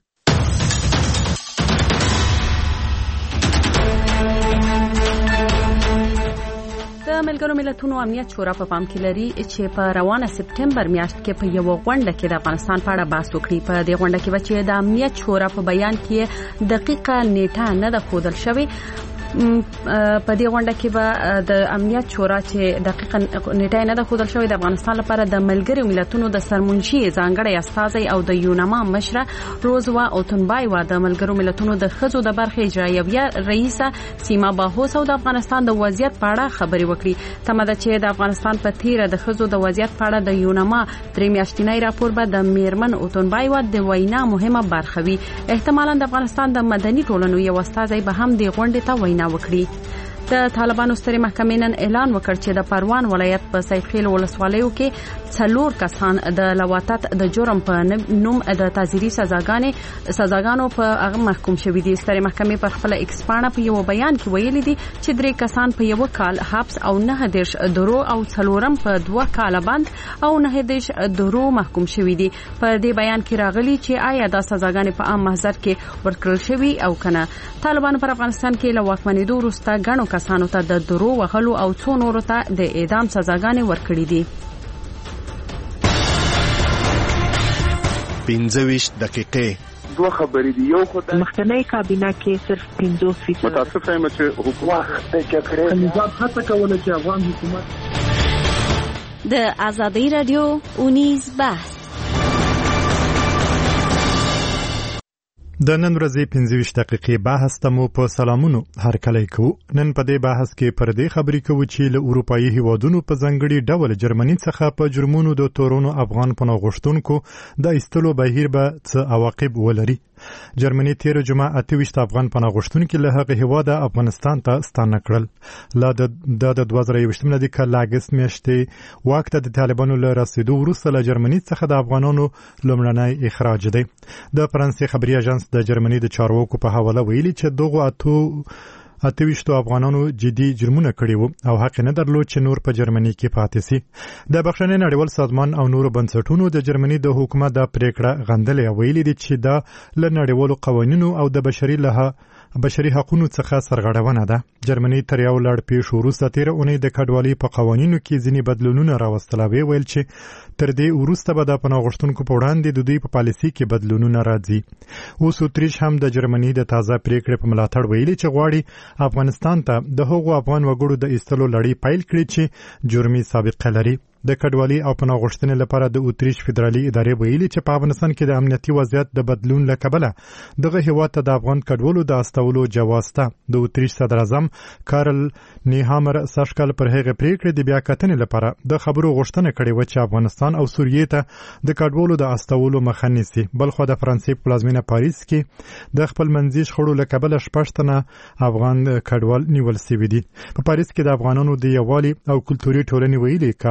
د ملګرو ملتونو امنیت شورا په پام کې لري چې په روانه سپټمبر میاشت کې په یو غونډه کې د افغانستان په اړه بحث وکړي په دې غونډه کې چې د امنیت شورا په بیان کې دقیقه نیټه نه ده ښودل شوې په دې غونډه کې به د امنیت شورا چې دقیقاً نیټه نه ده ښودل شوې د افغانستان لپاره د ملګرو ملتونو د سرمنشي ځانګړی استازی او د یونما مشره روزوا اوتنبایوا د ملګرو ملتونو د ښځو د برخې اجرایویه رئیسه سیما باهوس او د افغانستان د وضعیت په اړه خبرې وکړي تمه ده چې د افغانستان په تیره د ښځو د وضعیت په اړه د یونما درې میاشتنی راپور به د میرمن اوتنبایوا د وینا مهمه برخه وي احتمالاً د افغانستان د مدني ټولنو یو استازی به هم د غونډې ته وینا وکړي د طالبانو سترې محکمې نن اعلان وکړ چې د پروان ولایت په سید خیل ولسوالیو کې څلور کسان د لواطت د جرم په نوم د تعزیري سزاګانې سزاګانو په هغه محکوم شوي دي سترې محکمې په خپل ایکسپاڼه په یو بیان کې ویلي دي چې درې کسان په یو کال حبس او نه دیش درو او څلورم په دوه کال بند او نه دیش درو محکوم شوي دي په دې بیان کې راغلي چې آیا دا سزاګانې په عام محضر کې ورکړل شوي او کنه طالبانو پر افغانستان کې له واکمنېدو وروسته ګڼو کسانو ته د درو وهلو او څو نورو ته د اعدام سزاګانې ورکړې دي پنځه ویشت دقیقې دوه خبرې دي یو خو د مخکنی کابینه کې صرف پنځوس فیصد متاسف یم چې حکومت نظام هڅه کوله چې افغان حکومت د ازادي رادیو اونیز بحث د نن ورځې پنځه ویشت دقیقې بحث ته مو په سلامونو هرکلی کوو نن په دې بحث کې پر دې خبرې کوو چې له اروپایي هیوادونو په ځانګړي ډول جرمني څخه په جرمونو د تورونو افغان پناه غوښتونکو د ایستلو بهیر به څه عواقب ولري جرمني تیر جمعه اته ویشت افغان پناه غوښتونکي له هغه هیواده افغانستان ته ستانه کړل لا د د دوه زره یوویشت ملي کال اگست میاشتې وخت د طالبانو له رسیدو وروسته له جرمني څخه د افغانانو لومړنی اخراج دی د فرانسې خبري اژانس د جرمني د چارواکو په حواله ویلي چې دغه اتو اته ویشت افغانانو جدي جرمونه کړي وو او حق نه درلود چې نور په جرمني کې پاتې سي د بخښنې نړیوال سازمان او نورو بنسټونو د جرمني د حکومت د پریکړه غندلې ویلي دي چې دا له نړیوالو قوانینو او د بشري لها بشري حقوقو څخه سرغړونه ده جرمني تر یو لړ پیښو وروسته تیر اونۍ د کډوالۍ په قوانینو کې ځینې بدلونونه راوستلوي ویل چې تر دې وروسته به د پناه غوښتونکو په وړاندې د دوی په پالیسي کې بدلونونه راځي اوس اتریش هم د جرمني د تازه پریکړې په ملاتړ ویلي چې غواړي افغانستان ته د هغو افغان وګړو د ایستلو لړۍ پیل کړي چې جرمي سابقه لري د کډوالۍ او پناه غوښتنې لپاره د اتریش فدرالي ادارې ویلي چې په افغانستان کې د امنیتي وضعیت د بدلون له کبله دغه هیواد ته د افغان کډوالو د استولو جواز ته د اتریش صدر اعظم کارل نیهامر سږکال پر هغه پریکړې د بیا کتنې لپاره د خبرو غوښتنه کړې و چې افغانستان او سوریې ته د کډوالو د استولو مخه نیسي بلخو د فرانسې پلازمینه پاریس کې د خپل منځي شخړو له کبله شپږ تنه افغان کډوال نیول شوي دي په پاریس کې د افغانانو د یووالي او کلتوري ټولنې ویلي چې افغان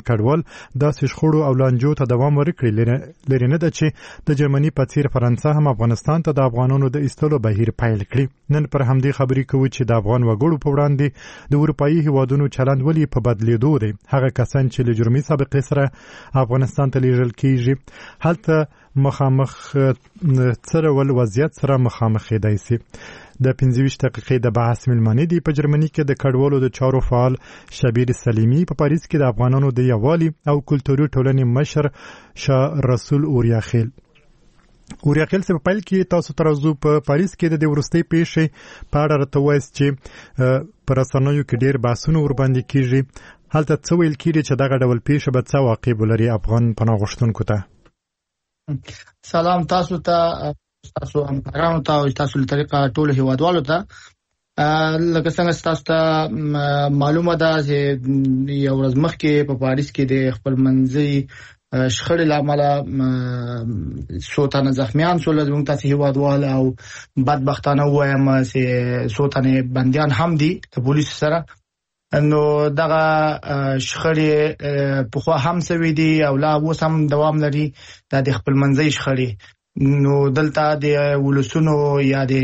کډوال داسې شخړو او لانجو ته دوام ورکړي. لري نه ده چې د جرمني په څیر فرانسه هم افغانستان ته د افغانانو د ایستلو بهیر پیل کړي. نن پر همدې خبرې کوو چې د افغان وګړو په وړاندې د اروپایي هیوادونو چلند ولې په بدلیدو دی. هغه کسان چې له جرمي سابقې سره افغانستان ته لیږل کیږي هلته مخامخ څرول وضعیت سره مخامخ کېدای شي. د پنځه ویشت دقیقې د بحث ملمانې دی په جرمني کې د کډوالو د چارو فعال شبیر سلیمی په پاریس کې د افغانانو د یووالي او کلتوري ټولنې مشر شاه رسول اوریاخیل اوریاخیل سره په پیل کې تاسو ترازو په پاریس کې د ورستۍ پیښې په اړه راته وایي چې پر رسنیو کې ډېر بحثونه ورباندې کیږي. هلته څه ویل کیږي چې دغه ډول پیښه به څه واقع ولري افغان پناه غوښتونکو ته؟ سلام تاسو ته، تاسو همکارانو ته او تاسو له طریقه ټول هیوادوالو ته. لکه څنګه تاسو ته معلومه ده چې یو ورځ مخکې په پاریس کې د خپل منځي شخړې لامل څو تنه زخمیان شول زموږ تاسو هیوادوال او بدبختانه وایم چې څو تنه بندیان هم دي د پولیس سره. نو دغه شخړې په خو هم سوي دي او لا اوس هم دوام لري د خپل منځي شخړې. نو دلته د ولسونو یا د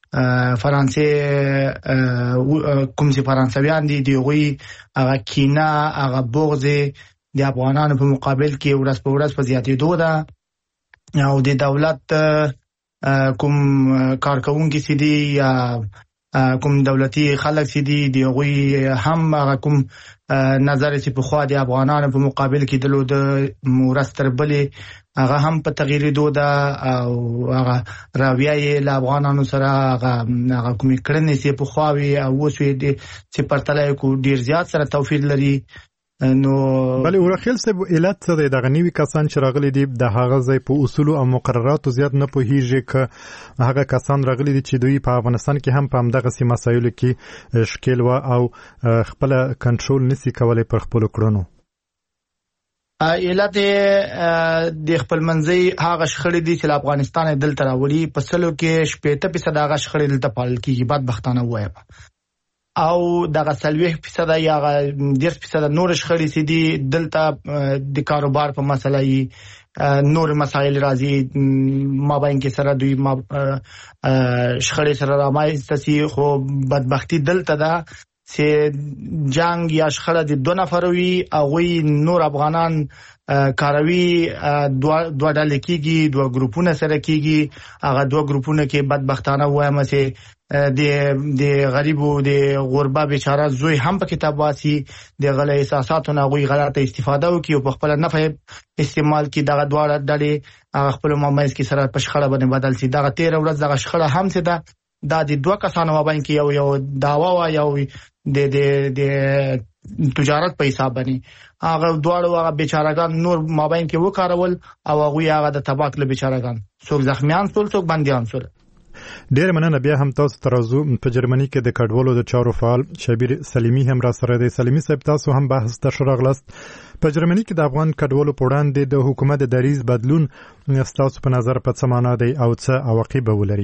فرانسې کوم چې فرانسویان دي دوی هغه کینه هغه بغض د افغانانو په مقابل کې ورځ په ورځ په زیاتېدو ده او د دولت کوم کارکونکي سي دي یا کوم دولتي خلک سي دي دوی هم هغه کوم نظر چې په خوا د افغانانو په مقابل کې دلو د مرستر بلې هغه هم په تغییر دوده او هغه راویای له افغانانو سره هغه هغه کومې کړنې چې په خواوي او وسوي دي چې پرتلای کو ډیر زیات سره توفیر لري. نو بلې ورخیل صاحب علت څه دی؟ دغه نوي کسان چې راغلي دي د هغه ځای په اصولو او مقرراتو زیات نه پوهیږي که هغه کسان راغلي دي چې دوی په افغانستان کې هم په همدغسې مسایلو کې ښکیل وه او خپله کنټرول نسي کولی پر خپلو کړنو. علت د خپل منځي هغه شخړې دي چې افغانستان دلته راوړي په سلو کې شپېته فیصد هغه شخړې دلته پالل کېږي. بدبختانه وایم او دغه څلوېښت فیصد یا دېرش فیصد نور شخړې چې دي دلته د کاروبار په مسله یې نور مسایل راځي مابین کې سره دوی شخړې سره رامنځته سي. خو بدبختی دلته ده چې جنگ یا شخړه د دوه نفر وي او وی نور افغانان کاروي دوه دوه ډلې کېږي دوه ګروپونه سره کېږي. هغه دوه ګروپونه کې بدبختانه وایم چې د د غریبو د غربا بیچاره زوی هم په کتاب واسي د غل احساساتو نه غوي غلطه استفاده وکي او په خپل نفع استعمال کی دغه دواړه ډلې خپل مامایز کې سره په شخړه باندې بدل سي. دغه تیر ورځ دغه شخړه هم څه ده دا د دوه کسانو مابین کې یو یو داوا وا یو د د د تجارت په حساب باندې هغه دواړو هغه بیچارهګان نور مابین کې وکارول او هغه هغه د تباک له بیچارهګان څوک زخمیان شول څوک بنديان شول. ډېر مننه. بیا هم تاسو ترازو په جرمني کې د کډوالو د چارو فعال شبیر سلیمی هم را سره دی. سلیمی صاحب تاسو هم بحث ته شراغلاست. په جرمني کې د افغان کډوالو په وړاندې د حکومت د دریز بدلون تاسو په نظر په څه معنا دی او څه عواقب ولري؟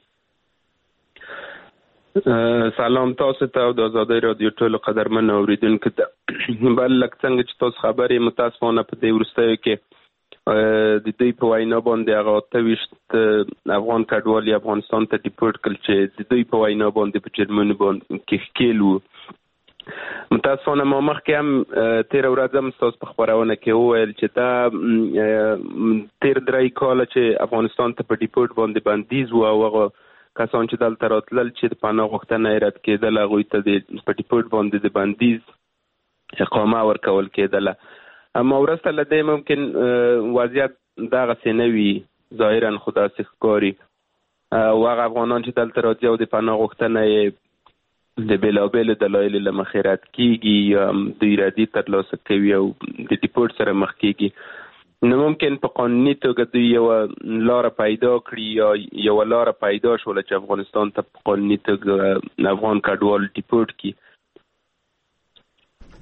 سلام تاسو ته او د آزادۍ رادیو ټولو قدرمن اوریدونکو ته. بل لکه څنګه چې تاسو خبرې متاسفانه په دې وروستیو کې د دوی په وینا باندې هغه اته ویشت افغان کډوال افغانستان ته ډیپورټ کړل چې د دوی په وینا باندې په جرمني باندې کې ښکیل وو. متاسفانه ما مخکې هم تیر ورځ هم ستاسو په خپرونه کې وویل چې دا تیر درې کاله چې افغانستان ته په ډیپورټ باندې بندیز وو او هغه کسان چې دلته راتلل چې د پناه غوښتنه یې رد کېدل هغوی ته د په ډیپورټ باندې د بندیز اقامه ورکول کېدله. اما وروسته له دې ممکن وضعیت دغسې نه وي ظاهرا خو داسې ښکاري او هغه افغانان چې دلته راځي او د پناه غوښتنه یې د بېلابېلو دلایلو له مخې رد کېږي یا دوی ردي ترلاسه کوي او د ډیپورټ سره مخ کېږي. نو ممکن په قانوني توګه دوی یوه لاره پیدا کړي یا یوه لاره پیدا شوله چې افغانستان ته په قانوني توګه افغان کډوال ډیپورټ کړي.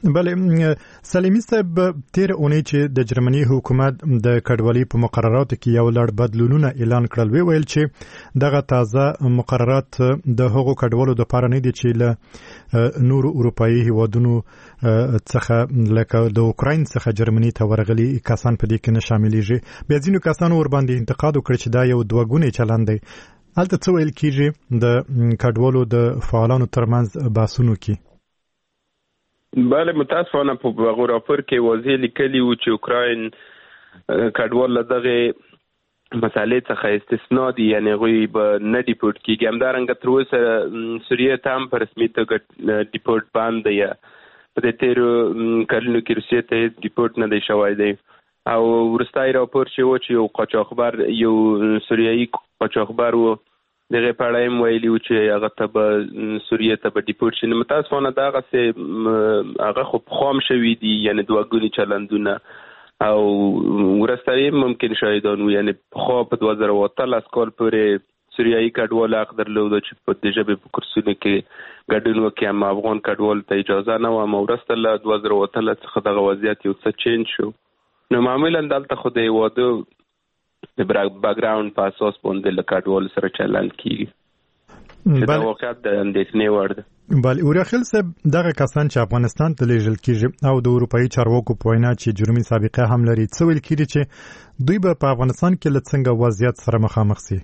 بله سلیمی صاحب تیر اونۍ چې د جرمني حکومت د کډوالۍ په مقرراتو کې یو لړ بدلونونه اعلان کړل وی ویل چې دغه تازه مقررات د هغو کډوالو د پاره نه دي چې له نورو اروپایي هیوادونو څخه لکه د اوکراین څخه جرمني ته ورغلي کسان په دې کې نه شاملېږي. بیا ځینو کسانو ورباندې انتقاد وکړ چې دا یو دوهګونی چلند دی. هلته څه ویل کېږي د کډوالو د فعالانو ترمنځ بحثونو کې؟ بله متاسفانه په هغو راپور کې واضح لیکلي وو چې اوکراین کډوال له دغې مسالې څخه استثنا دي، یعنې هغوی به نه ډیپورټ کېږي. همدارنګه تر اوسه سوریې ته هم په رسمي توګه ډیپورټ بند دی. په دې تېرو کلونو کې روسیې ته هېڅ ډیپورټ نه دی شوی دی. او وروستی راپور چې و چې یو قاچاقبر یو سوریایي قاچاقبر و، دغه په اړه هم ویلي و چې هغه ته به سوریې ته به ډیپورټ شي. متاسفانه دغسې هغه خو پخوا هم شوي دي، یعنې دوهګوني چلندونه، او وروسته ممکن شاهدان وو. یعنې پخوا په دوه زره اتلس کال پورې سوریایي کډوال حق درلوده چې په دې ژبې په کورسونو کې ګډون وکړي، اما افغان کډوالو ته اجازه نه وه. اما وروسته له دوه زره اتلس څخه دغه وضعیت یو څه چینج شو. نو معمولا دلته خو د هېوادو د بیکګراوند په اساس باندې له کډوالو سره چلند کېږي، چې دا واقعیت د اندېښنې وړ ده. بله اوریاخیل صاحب، دغه کسان چې افغانستان ته لیږل کېږي او د اروپایي چارواکو په وینا چې جرمي سابقه هم لري، څه ویل کېږي چې دوی به په افغانستان کې له څنګه وضعیت سره مخامخ سي؟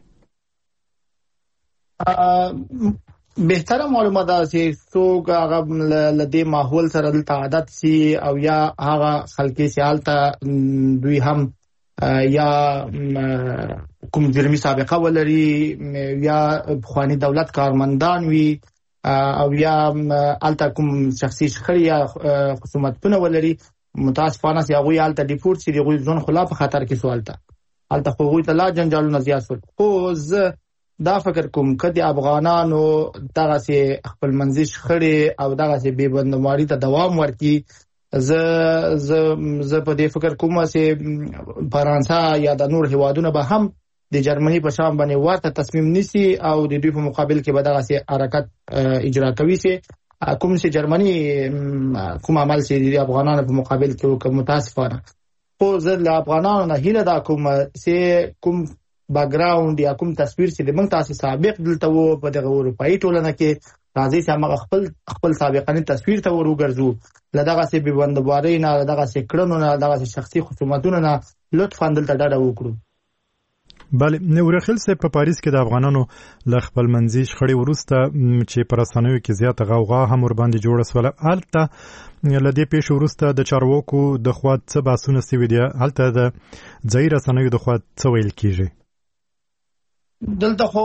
بهتره معلومات ده چې څوک هغه له دې ماحول سره دلته عادت سي او یا هغه خلک چې هلته دوی هم یا کوم جرمي سابقه ولري یا پخوانی دولت کارمندان وي او یا هلته کوم شخصي شخړې یا خصومتونه ولري. متاسفانه چې هغوی هلته ډیپورټ شي، د هغوی ژوند خو لا په خطر کې شو. هلته هلته خو هغوی ته لا جنجالونه زیات شول. خو زه دا فکر کوم که د افغانانو دغسې خپل منځي شخړې او دغسې بې بندوباري ته دوام ورکړي، زه زه زه په دې فکر کوم چې فرانسه یا د نور هیوادونه به هم د جرمني په شان باندې ورته تصمیم نیسي او د دوی په مقابل کې به دغسې حرکت اجرا کوي چې کوم چې جرمني کوم عمل چې د افغانانو په مقابل کې وکړي. متاسفانه خو زه له افغانانو نه هیله دا کوم چې کوم بیکګراوند یا کوم تصویر چې د موږ تاسې سابق دلته وو په دغه اروپایي ټولنه کې، راځي چې همغه خپل خپل سابقاني تصویر ته ور وګرځو. له دغسې بې بندوبارۍ نه، له دغسې کړنو نه، دغسې شخصي خصومتونو نه لطفا دلته ډډه وکړو. بله اوریاخیل صاحب، په پاریس کې د افغانانو له خپل منځي شخړې وروسته چې په رسنیو کې زیاته غوغا هم ورباندې جوړه سوله، هلته له دې پیښې وروسته د چارواکو د خوا څه بحثونه سوي دي؟ هلته د ځایي رسنیو د خوا څه ویل کېږي؟ دلته خو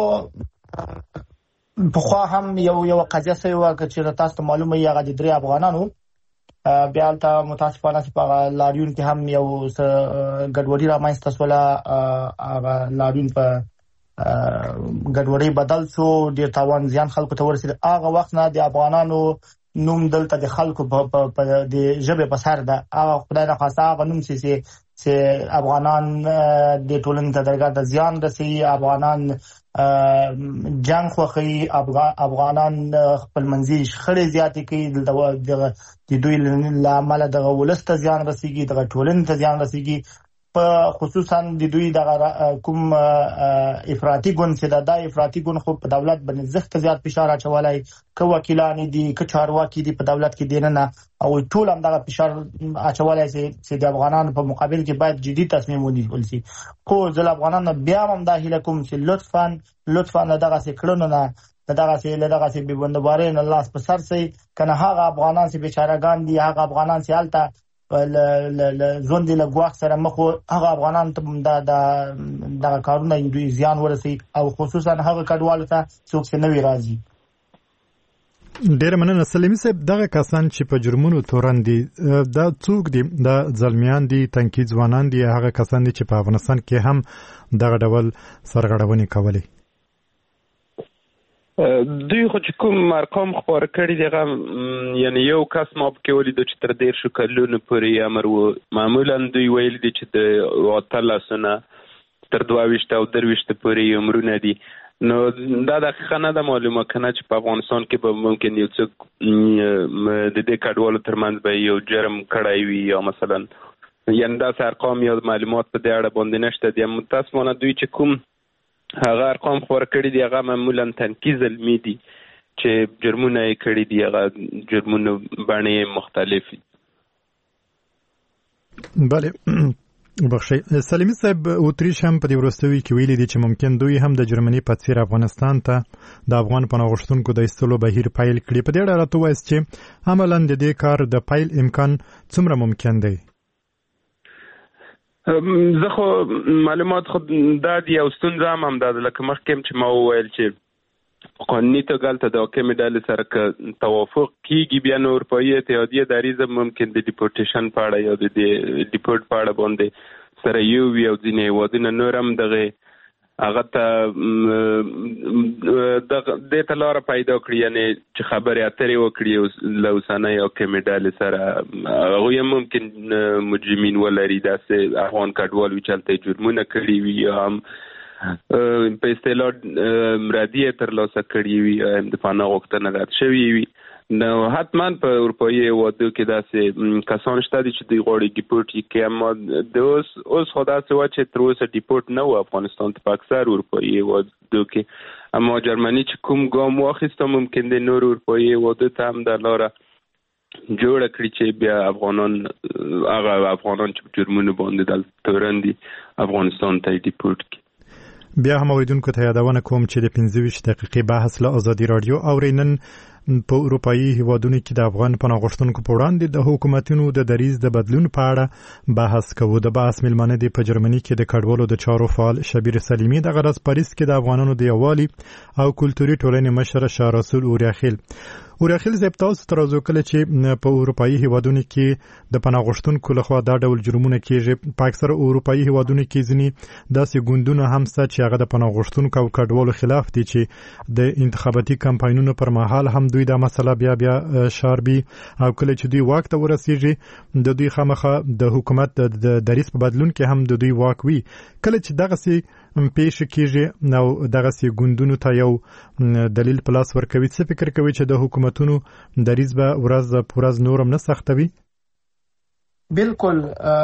پخوا هم یو یو قضیه سوې وه چې تاسو ته معلومه وي، هغه د درې افغانانو. بیا هلته متاسفانه چې په هغه لاریون کې هم یو څه ګډوډي رامنځته شوله. هغه لاریون په ګډوډۍ بدل شو، ډېر تاوان زیان خلکو ته ورسېد. هغه وخت نه د افغانانو نوم دلته د خلکو په د ژبې په سر ده. هغه خدای نخواسته هغه نوم چې چې افغانان د ټولنې ته درګه د زیان رسوي، افغانان جنگ خوښوي، افغانان خپل منځي شخړې زیاتې کوي، د دوی له امله دغه ولس ته زیان رسېږي، دغه ټولنې ته زیان رسېږي. په خصوصا د دوی دغه کوم افراطي ګوند چې دا افراطي ګوند خو په دولت باندې زښت زیات فشار اچولی، که وکیلان دي که چارواکي دي په دولت کې دننه، او ټول هم دغه فشار اچولی چې د افغانانو په مقابل کې باید جدي تصمیم ونیول شي. خو زه له افغانانو بیا هم دا هیله کوم چې لطفا لطفا له دغسې کړنو نه، له دغسې له دغسې بې بندوبارۍ نه لاس په سر شئ. که نه هغه افغانان چې بېچارهګان دي، هغه افغانان چې هلته ژوند یې له ګواښ سره مخ و، هغه افغانانو ته دغه کارونه دوی زیان ورسوي، او خصوصا هغه کډوالو ته څوک چې نوي راځي. ډېره مننه سلیمي صاحب. دغه کسان چې په جرمونو تورن دي، دا څوک دي؟ دا زلمیان دي، تنکي ځوانان دي، هغه کسان دي چې په افغانستان کې هم دغه ډول سرغړونې کولې؟ دوی خو چې کوم ارقام خپاره کړي دي، هغه یعنې یو کس ما پکې ولیدو چې تر دېرشو کلونو پورې امر و. معمولا دوی ویل دي چې د اتلسو نه تر دوه ویشت او درویشت پورې عمرونه دي. نو دا دقیقه نه ده معلومه کنه چې په افغانستان کې به ممکن یو څوک د دې کډوالو ترمنځ به یو جرم کړی وي یا مثلا یعنې داسې ارقام یا معلومات په دې اړه باندې نشته دي. متاسفانه دوی چې کوم هغه ارقام خپاره کړي دي هغه معمولا تنکیز علمي دي چې جرمونه یې کړي دي هغه جرمونه بڼې مختلف دي. بله بخشي سلیمي صاحب اوتریش هم په دې وروستیو کې ویلي دي چې ممکن دوی هم د جرمني په څیر افغانستان ته د افغان پناه غوښتونکو د ایستلو بهیر پیل کړي. په دې اړه راته ووایاست چې عملاً د دې کار د پیل امکان څومره ممکن دی؟ زه خو معلومات خو دا دي او ستونزه هم همدا ده لکه مخکې چې ما وویل چې قانوني توګه هلته د حاکمې ډلې سره که توافق کېږي بیا نو اروپایي اتحادیه دریځ ممکن د ډیپورټیشن په اړه یا د ډیپورټ په اړه باندې سره یو وي او ځینې هېوادونه نور هم دغې هغه ته دې ته لاره پیدا کړي یعنې چې خبرې اترې وکړي له اوسنۍ حاکمې ډلې سره هغوی هم ممکن مجرمین ولري داسې افغان کډوال وي چې هلته جرمونه کړي وي یا هم په اصطلاح ردیه ترلاسه کړي وي د پناه غوښتنه رد شوې وي. نو حتما په اروپایي هېوادو کې داسې کسان شته دي چې دوی غواړي ډیپورټ یې کړي اما د اوس اوس خو داسې وه چې تر اوسه ډیپورټ نه و افغانستان ته په اکثر اروپایي هېوادو کې اما جرمني چې کوم ګام واخیسته ممکن د نور اروپایي هېوادو ته هم دا لاره جوړه کړي چې بیا افغانان هغه افغانان چې په جرمونو باندې دلته تورن دي افغانستان ته ډیپورټ کړي. بیا هم اوریدونکو ته یادونه کوم چې د پنځه ویشت دقیقې بحث له ازادي رادیو اورینن په اروپایي هیوادونو کې د افغان پناه غوښتونکو په وړاندې د حکومتونو د دریځ د بدلون په اړه بحث کوو. د بحث میلمانه دي په جرمني کې د کډوالو د چارو فعال شبیر سلیمي د غرض پاریس کې د افغانانو د یووالي او کلتوري ټولنې مشر شاه رسول اوریاخیل اوریاخیل زیب تاسو تر اوسه کله چې په اروپایي هیوادونو کې د پناه غوښتونکو لخوا دا ډول جرمونه کیږي په اکثره اروپایي هیوادونو کې ځینې داسې ګوندونه هم شته چې هغه د پناه غوښتونکو او کډوالو خلاف دي چې د انتخاباتي کمپاینونو پر مهال هم دوی دا مسله بیا بیا شاربي او کله چې دوی واک ته ورسیږي د دوی خامخا د حکومت د دریځ په بدلون کې هم د دوی واک وي. کله چې دغه سي پیش کیږي نو دغه سي ګوندونو ته یو دلیل پلاس ورکوي څه فکر کوي چې د حکومتونو دریځ به ورځ په ورځ نورم نه سختوي؟ بالکل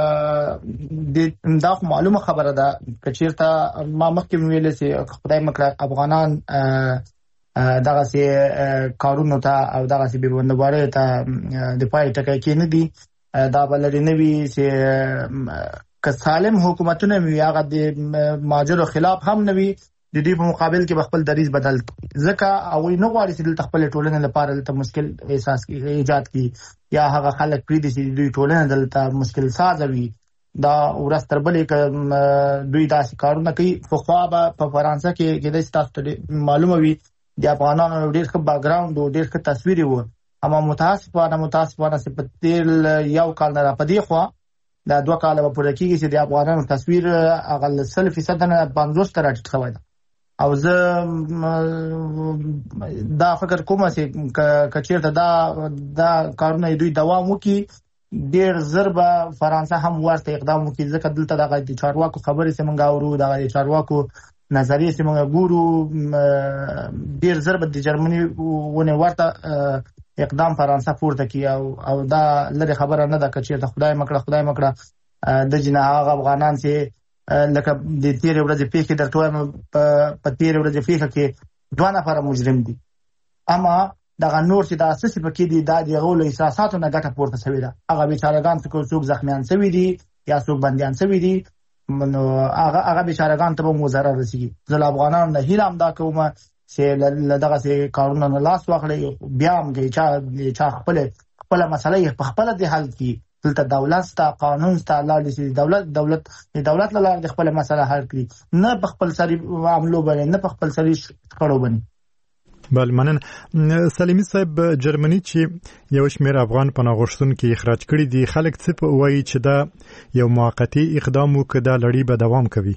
دا معلومه خبره ده چې چیرته ما مخکې ویل چې خدای مکړه افغانان دغه سي کارونو ته او دغه سي بندوباره ته د پای ټکای کې نه دي دا بلری نه وی چې که سالم حکومتونه وي هغه د ماجرو خلاف هم نه وي د دې په مقابل کې خپل دریځ بدل ځکه او نه غواړي چې د خپل ټولنې لپاره د مشکل احساس ایجاد کړي یا هغه خلک پری دي چې دوی ټولنه دلته مشکل سازوي دا ورستر بلې ک دوی داسې کارونه کوي. په خوا په فرانسه کې کې د ستاسو معلومه وي د افغانانو ډېر ښه بیک ګراوند او ډېر ښه تصویر وو اما متاسفانه متاسفانه چې په تیر یو کال نه پدې خو دا دوه کاله په پوره کېږي چې د افغانانو تصویر اقل سل فیصد نه پنځوس تر ټیټ شوی ده او زه دا فکر کوم چې کچیرته دا دا کارونه دوی دوام وکړي ډېر ضربه فرانسه هم ورته اقدام وکړي ځکه دلته د چارواکو خبرې سیمنګ اورو د چارواکو نظریه سیمنګ ګورو ډېر ضربه د جرمني ونه ورته اقدام فرانسه پورته کی او او دا لري خبره نه ده چې خدای مکړه خدای مکړه د جناه افغانان چې لکه د تیر ورځې پیښې درته په تیر ورځې پیښه کې دوه نفر مجرم دي اما دا نور چې د اساسي پکې دي د غول احساساتو نه ګټه پورته شوی ده هغه بیچارهګان څخه څوک زخمیان شوی دي یا څوک بنديان شوی دي نو هغه هغه بیچارهګان ته مو ضرر رسیږي. زل افغانان نه هیلام دا کومه چې دغه سي کارونه نه لاس واخلي بیا هم چې چا خپل خپل مسله په خپل د حل کی دلته دولت ستا قانون ستا لاله سي دولت دولت دولت لاله خپل مسله حل کړي نه په خپل سری عملو باندې نه په خپل سری خړو باندې. بل منن سلیمي صاحب جرمني چې یو شمېر افغان پناه غوښتونکو اخراج کړي دي خلک څه په وایي چې دا یو موقتی اقدام وکړه لړۍ به دوام کوي؟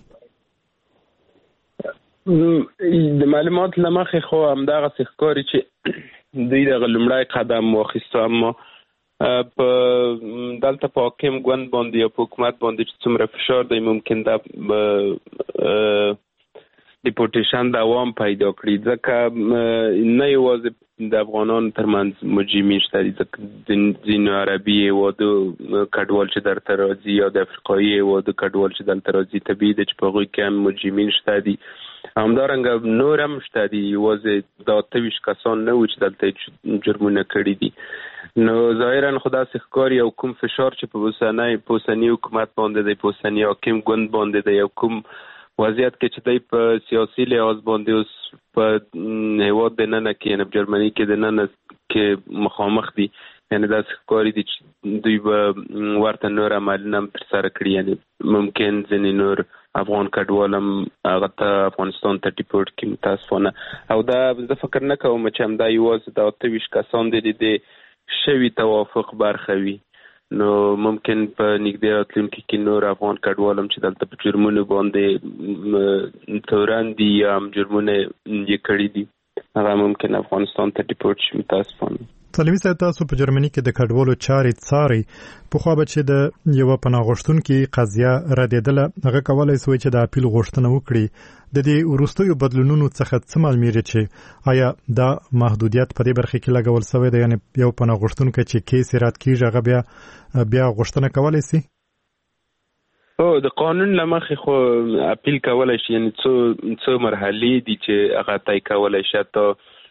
د معلومات لمخې خو همدغه ښکاري چې دوی د لومړی قدم واخیسته اما په دلته په حاکم ګوند باندې یا په حکومت باندې چې څومره فشار دی ممکن دا ډیپورټیشن دوام پیدا کړي، ځکه نه یوازې د افغانانو ترمنځ مجرمین شته دي، ځکه ځینو عربي هیوادو کډوال چې درته راځي یا د افریقایي هیوادو کډوال چې دلته راځي، طبیعي ده چې په هغوی کې هم مجرمین شته دي. همدارنګه نور هم شته دي، یوازې دا اته ویشت کسان نه وو چې دلته جرمونه کړي دي. نو ظاهرا خو داسې ښکاري یو کوم فشار چې په اوسنی په اوسني حکومت باندې دی، په اوسني حاکم ګوند باندې دی، یو کوم وضعیت کې چې دی په سیاسي لحاظ باندې اوس په هیواد دننه کې یعنې په جرمني کې دننه کې مخامخ دي، یعنې داسې ښکاري دي چې دوی به ورته نور عملونه هم ترسره کړي، یعنې ممکن ځینې نور افغان کډوال هم هغه ته افغانستان ته ډیپورټ کړي متاسفانه. او دا زه فکر نه کوم چې همدا یوازې د اته ویشت کسان دي د شوي توافق برخه وي، نو ممکن په نږدې راتلونکي کې نور افغان کډوال هم چې دلته په جرمونو باندې تورن دي یا هم جرمونه یې کړي دي، هغه ممکن افغانستان ته ډیپورټ شي متاسفانه. سلیمي صاحب، تاسو په جرمني کې د کډوالو چارې څارئ، پخوا به چې د یوه پناه غوښتونکي قضیه ردېدله هغه کولی سوی چې د اپیل غوښتنه وکړي. د دې وروستیو بدلونونو څخه څه معلومیږي چې آیا دا محدودیت په دې برخه کې لګول سوی دی، یعنې یو پناه غوښتونکی چې کیس یې رد کېږي هغه بیا بیا غوښتنه کولی سي؟ او د قانون له مخې خو اپیل کولی شي، یعنې څو څو مرحلې دي چې هغه طی کولی شي. حتی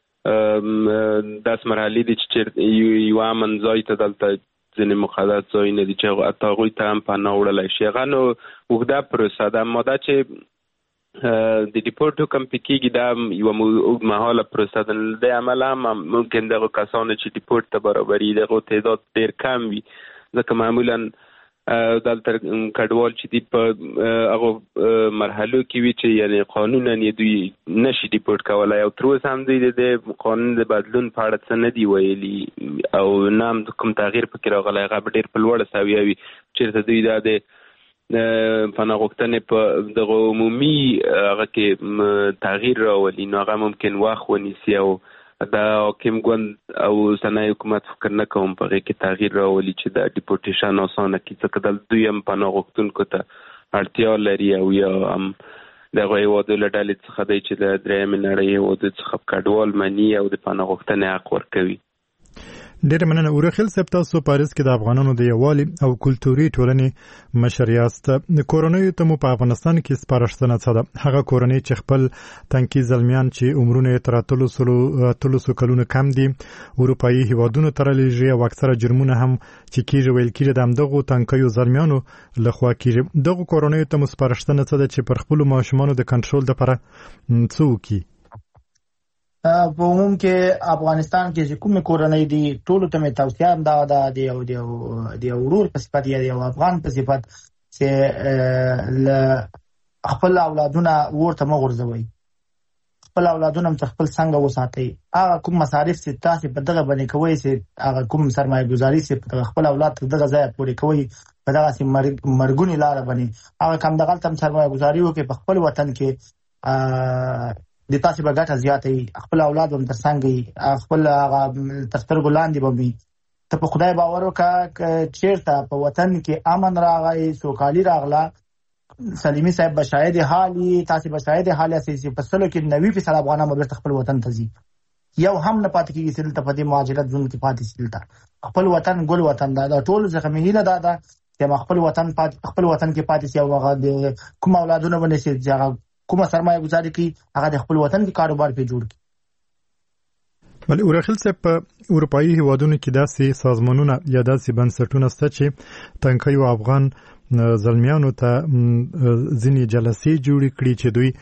داس مرحلې دي چې یو امن ځای ته دلته ځینې مقدس ځایونه دي چې حتی هغوی ته هم پناه وړلی شي. هغه نو اوږده پروسه ده، اما دا چې د ډیپورټ حکم پې کېږي دا یوه اوږدمهاله پروسه ده. له دې امله هم ممکن دغو کسانو چې ډیپورټ ته برابري دغو تعداد ډېر کم وي، ځکه معمولا دلته کډوال چې دي په هغو مرحلو کې وي چې یعنې قانونا یې دوی نشي ډیپورټ کولی، او تر اوسه هم دوی د قانون د بدلون په اړه څه نه دي ویلي او نه هم کوم تغییر پکې راغلی. هغه به ډېر په لوړه سویه وي چېرته دوی دا د پناه غوښتنې په دغه عمومي هغه کې تغییر راولي، نو هغه ممکن وخت ونیسي او دا حاکم ګوند او اوسنی حکومت فکر نه کوم په هغې کې تغییر راولي چې دا ډیپورټیشن اسانه کړي، ځکه دلته دوی هم پناه غوښتونکو ته اړتیا لري او یا هم دغه هېوادو له ډلې څخه دی چې د درېیمې نړۍ هېوادو څخه کډوال مني او د پناه غوښتنې حق ورکوي. ډېر مننه. اورخیل صاحب، تاسو پاریس کې د افغانانو د یووالي او کلتوري ټولنې مشر یاست. کورنیو ته مو په افغانستان کې سپارښتنه څه ده؟ هغه کورنۍ چې خپل تنکي زلمیان چې عمرونه یې تر اتلسو کلونو کم دي اروپایي هیوادونو ته رالېږي او اکثره جرمونه هم چې کېږي ویل کېږي د همدغو تنکیو زلمیانو لخوا کېږي. دغو کورنیو ته مو سپارښتنه څه ده چې پر خپلو ماشومانو د کنټرول دپاره څه وکړي؟ په عموم کې افغانستان کې چې کومې کورنۍ دي ټولو ته مې توصیه هم دا ده د یو د یو ورور په صفت یا د یو افغان په صفت چې له خپل اولادونه ورته مه غورځوئ، خپل اولادونه هم خپل څنګه وساتئ. هغه کوم مصارف چې تاسې په دغه باندې کوئ، چې هغه کوم سرمایه ګزاري چې خپل اولاد تر دغه ځایه پورې کوئ په دغسې مرګونې لاره باندې، هغه کم دغلته هم سرمایه ګزاري وکړئ په خپل وطن کې، د تاسې به ګټه زیاته وي، خپل اولاد هم تر څنګه وي، خپل هغه تر سترګو لاندې به وي. ته په خدای باور وکړه چېرته په وطن کې امن راغی، سوکالي راغله، سلیمي صاحب به شاید حال وي، تاسې به شاید حال یاستئ چې په سلو کې نوي فیصد افغانان به بېرته خپل وطن ته ځي، یو هم نه پاتې کېږي چې دلته په دې مهاجرت ژوند کې پاتې شي. دلته خپل وطن ګل وطن ده. دا ټولو څخه مې هیله دا ده چې خپل وطن خپل وطن کې پاتې شي او هغه د کوم اولادونه به نه شي چې هغه کومه سرمایه گذاري کوي هغه د خپل وطن کې کاروبار په جوړ کړي. ولې اورخیل صاحب، په اروپایي هیوادونو کې داسې سازمانونه یا داسې بنسټونه شته چې تنکیو افغان زلمیانو ته ځینې جلسې جوړې کړي چې دوی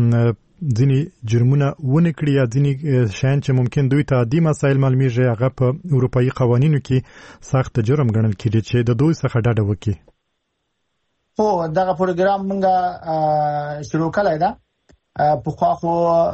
ځینې جرمونه ونه کړي یا ځینې شیان چې ممکن دوی ته عادي مسایل معلومیږي هغه په اروپایي قوانینو کې سخت جرم ګڼل کېږي چې د دوی څخه ډډه وکړي. خو دغه پروګرام مونږه شروع کړی ده. پخوا خو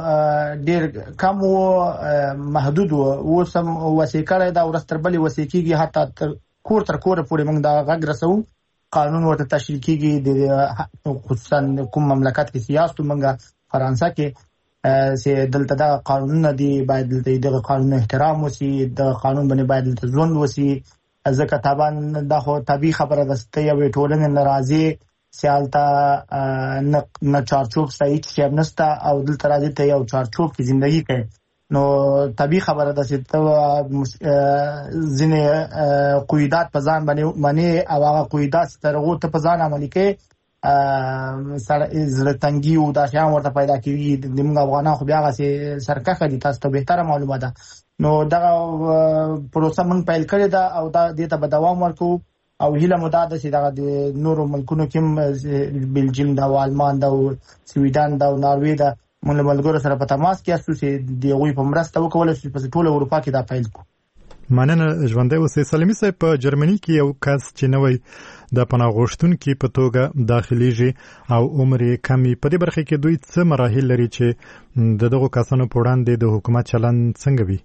ډېر کم و، محدود و، اوس هم وسیع کړی ده، ورځ تر بلې وسیع کېږي، حتی تر کور تر کوره پورې مونږ دا غږ رسوو. قانون ورته تشریح کېږي، خصوصا کوم مملکت کې سیاستو مونږه فرانسه کې چې دلته دغه قانونونه دي، باید دلته دغه قانون احترام وسي، دغه قانون باندې باید دلته ژوند وسي، ځکه طبعا دا خو طبیعي خبره ده چې یوې ټولنې نه راځي سیالتا نه چارچوب صحیح چې نستا او دلته راځي ته یو چارچوب کې ژوندۍ کوي نو طبيعي خبره ده چې ته ځینې قیودات په ځان باندې باندې او هغه قیودات ترغو ته په ځان عملي کوي سره زړه تنګي او دا شیان ورته پیدا کیږي د موږ افغانان خو بیا غسي سرکخه دي تاسو ته به تر معلومه ده نو دا پروسه موږ پیل کړی دا او دا دې ته به دوام ورکو او هیله مو دا ده چې دا د نورو ملکونو کې بلجیم دا او آلمان دا او سویډن دا او ناروې دا موږ ملګرو سره په تماس کې اسو چې د غوي په مرسته وکول شي په ټول اروپا کې دا پیل کو مننه ژوندۍ اوسې. سلیمي صاحب په جرمني کې یو کس چې نوې د پناه غوښتونکو په توګه داخليږي او عمر یې کمی په دې برخه کې دوی څه مراحل لري چې دغه کسانو په وړاندې د حکومت چلند څنګه وي؟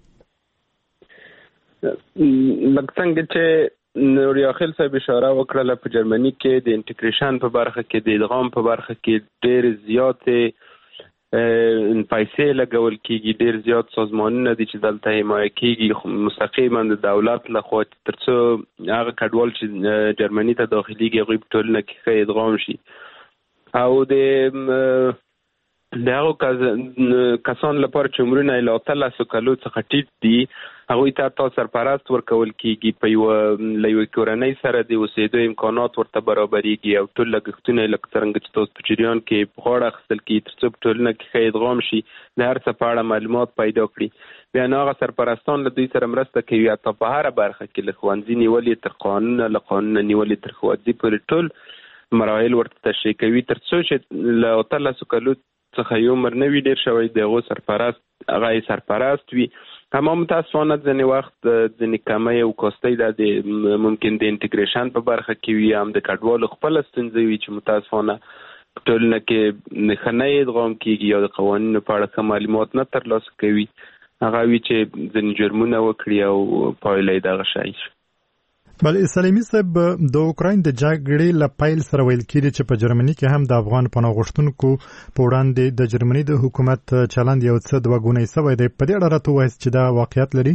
لکه څنګه چې نوریا خیل صاحب اشاره وکړه په جرمني کې د انټیګریشن په برخه کې د ادغام په برخه کې ډېر زیاتې پیسې لګول کېږي، ډېر زیات سازمانونه دي چې دلته حمایه کېږي مستقیما د دولت لخوا ترڅو هغه کډوال چې جرمني ته داخليږي هغوی په ټولنه کې ښه ادغام شي او د د هغو کسان لپاره چې عمرونه یې له اتلسو کالو څخه ټیټ دي هغوی ته حتی سرپرست ورکول کېږي په یوه له یوې کورنۍ سره د اوسېدو امکانات ورته برابرېږي او ټول لګښتونه یې لکه څرنګه چې تاسو په جریان کې په غاړه اخیستل کېږي تر څو په ټولنه کې ښه ادغام شي د هر څه په اړه معلومات پیدا کړي. بیا نو هغه سرپرستان له دوی سره مرسته کوي حتی په هره برخه کې له ښوونځي نیولې تر قانونه له قانونه نیولې تر ښوونځي پورې ټول مراحل ورته تشریح کوي تر څو چې له اتلسو کالو څخه یو عمر نه وي ډېر شوی د هغو سرپرست هغه یې سرپرست وي. اما متاسفانه ځینې وخت ځینې کمی او کاستۍ دا د ممکن د انټیګریشن په برخه کې وي هم د کډوالو خپله ستونزې وي چې متاسفانه په ټولنه کې ښه نه ادغام کېږي یا د قوانینو په اړه ښه معلومات نه ترلاسه کوي هغه وي چې ځینې جرمونه وکړي او پایله یې دغه شی شي. بل سلیمي صاحب د اوکراین د جګړې له پیل سره ویل کېږي چې په جرمني کې هم د افغان پناه غوښتونکو په وړاندې د جرمني د حکومت چلند یو څه دوه ګونی سوی دی. په دې اړه راته ووایاست چې دا واقعیت لري؟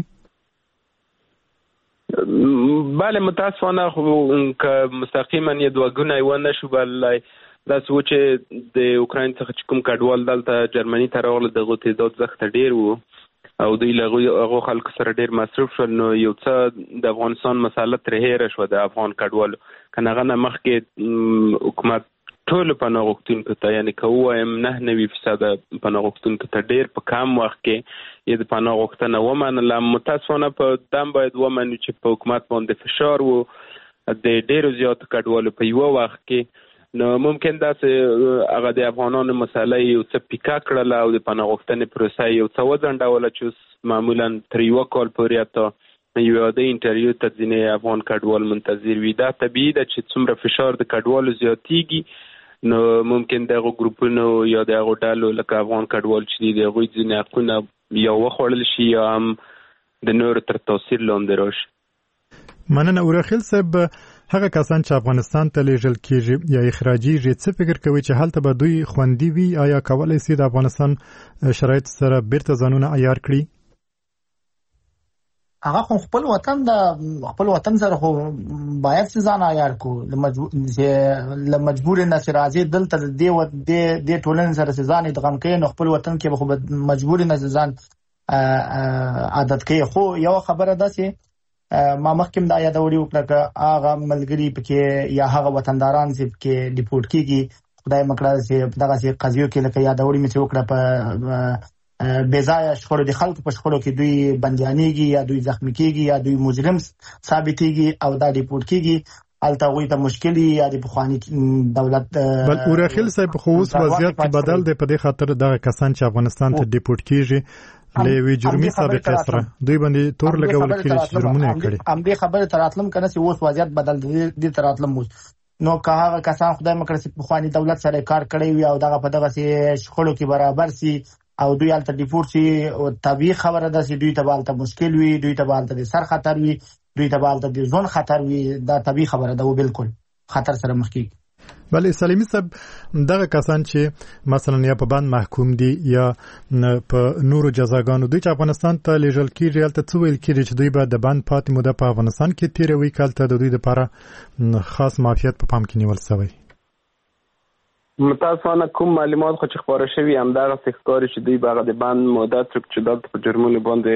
بله متاسفانه خو که مستقیما یې دوه ګونی ونه شو بللی داسې و چې د اوکراین څخه چې کوم کډوال دلته جرمني ته راغله د هغو تعداد زښته ډېر و او دوی له هغو خلکو سره ډېر مصروف شول نو یو څه د افغانستان مسله ترې هېره شوه د افغان کډوالو که نه هغه نه مخکې حکومت ټولو پناه غوښتونکو ته یعنې که ووایم نه نوي فیصده پناه غوښتونکو ته ډېر په کم وخت کې یې د پناه غوښتنه ومنله. متاسفانه په دم باید ومنو چې په حکومت باندې فشار و د ډېرو زیاتو کډوالو په یوه وخت کې نو ممکن داسې هغه د افغانانو مسله یو څه پیکه کړله او د پناه غوښتنې پروسه یو څه وځنډوله چې اوس معمولا تر یوه کال پورې حتی یو عادي انټرویو ته ځینې افغان کډوال منتظر وي. دا طبیعي ده چې څومره فشار د کډوالو زیاتېږي نو ممکن د هغو ګروپونو یا د هغو ډلو لکه افغان کډوال چې دي د هغوی ځینې حقونه یا وخوړل شي یا هم د نورو تر تاثیر لاندې راشي. مننه. اورخیل صاحب هغه کسان چې افغانستان ته لیږل کېږي یا اخراجېږي څه فکر کوي چې هلته به دوی خوندي وي؟ آیا کولی سي د افغانستان شرایط سره بیرته ځانونه عیار کړي؟ هغه خو خپل وطن د خپل وطن سره خو باید چې ځان عیار کو له مجبور نه چې راځي دلته د دې ټولنې سره چې ځان ادغام کوي نو خپل وطن کې به خو مجبور نه ځان عادت کوي. خو یو خبره ده چې ما مخکې دا یادوړی وکړه که هغه ملګري پکې یا هغه وطنداران چې پکې ډیپورټ کېږي خدای مکړه چې دغه سي قضیو کې لکه یادوړی مې چې وکړه په بې ځایه شخړو د خلکو په شخړو کې دوی بندیانېږي یا دوی زخمي کېږي یا دوی مجرم ثابتېږي او دا ډیپورټ کېږي هلته هغوی ته مشکل یا د پخواني دولت بل اورخیل صاحب خو اوس وضعیت بدل دی په دې خاطر دغه کسان چې افغانستان ته ډیپورټ کېږي له یوې جرمي سابقې سره دوی باندې تور لګول کېږي چې جرمونه یې کړي. همدې خبرې تر راتلم که نه چې اوس وضعیت بدل دی دې تر راتلم اوس نو که هغه کسان خدای مکړه چې پخواني دولت سره کار کړی وي او دغه په دغسې شخړو کې برابر سي او دوی هلته ډیپورټ شي طبیعي خبره ده چې دوی ته به هلته مشکل وي دوی ته به هلته د سر خطر وي دوی ته به هلته د ژوند خطر وي. دا طبیعي خبره ده و بالکل خطر سره مخ کېږي. بله سلیمي صاحب دغه کسان چې مثلا یا په بند محکوم دي یا په نورو جزاګانو دوی چې افغانستان ته لیږل کېږي هلته څه ویل کېږي چې دوی به د بند پاتې موده په افغانستان کې تېروي که هلته د دوی دپاره خاص معافیت په پام کې نیول سوی؟ متاسفانه کوم معلومات خو چې خبره شوی هم دا غوښتل ښکاري چې دوی باغ د بند مدت چې دلته په جرمونو باندې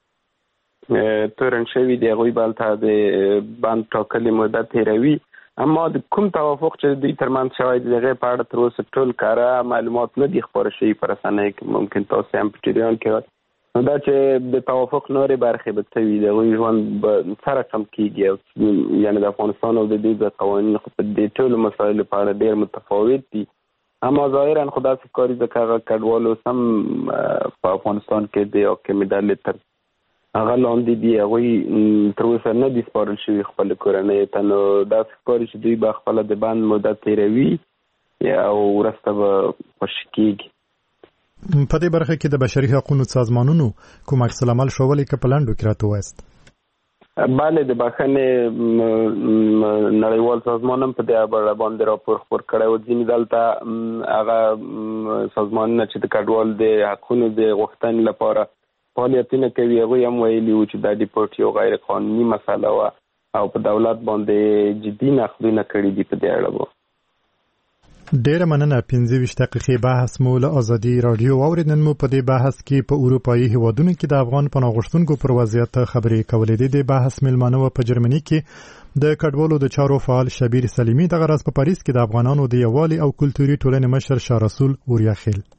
تورن شوی دی هغوی بلته د بند ټاکلي مدت تیروي اما د کوم توافق چې دوی ترمنځ شوی دی هغې په اړه تر اوسه ټول کاره معلومات نه دي خپاره شوي په رسنیو کې ممکن تاسو هم په جریان کې نو دا چې د توافق نورې برخې به څه وي د هغوی ژوند به څه رقم کېږي یعنې د افغانستان او د دوی د قوانینو خو په دې ټولو مسایلو په اړه ډېر متفاوت دي اما ظاهرا خو داسې ښکاري ځکه هغه کډوال اوس هم په افغانستان کې د حاکمې ډلې تر هغه لاندې دي هغوی تر اوسه نه دي سپارل شوي خپلو کورنیو ته نو داسې ښکاري چې دوی به خپله د بند مدت تېروي او وروسته به خوشي کېږي. په دې برخه کې د بشري حقوقو سازمانونو کوم عکس العمل ښوولی که په لنډو کې راته ووایاست؟ بله د بخښنې نړیوال سازمان هم په دې اړه باندې راپور خپور کړی و. ځینې دلته هغه سازمانونه چې د کډوال د حقونو د غوښتنې لپاره فعالیتونه کوي هغوی هم ویلي وو چې دا ډیپورټ یو غیر قانوني مسله وه او په دولت باندې جدي نقدونه کړي دي په دې اړه به. ډیره مننه. پنځه ویشت دقیقې بحث مو له ازادي راډیو واورېد. نن مو په دې بحث کې په اروپایي هیوادونو کې د افغان پناه غوښتونکو پر وضعیت خبرې کولې دي. د بحث میلمانه و په جرمني کې د کډوالو د چارو فعال شبیر سلیمي. دغه راز په پاریس کې د افغانانو د یووالي او کلتوري ټولنې مشر شاه رسول اوریاخیل.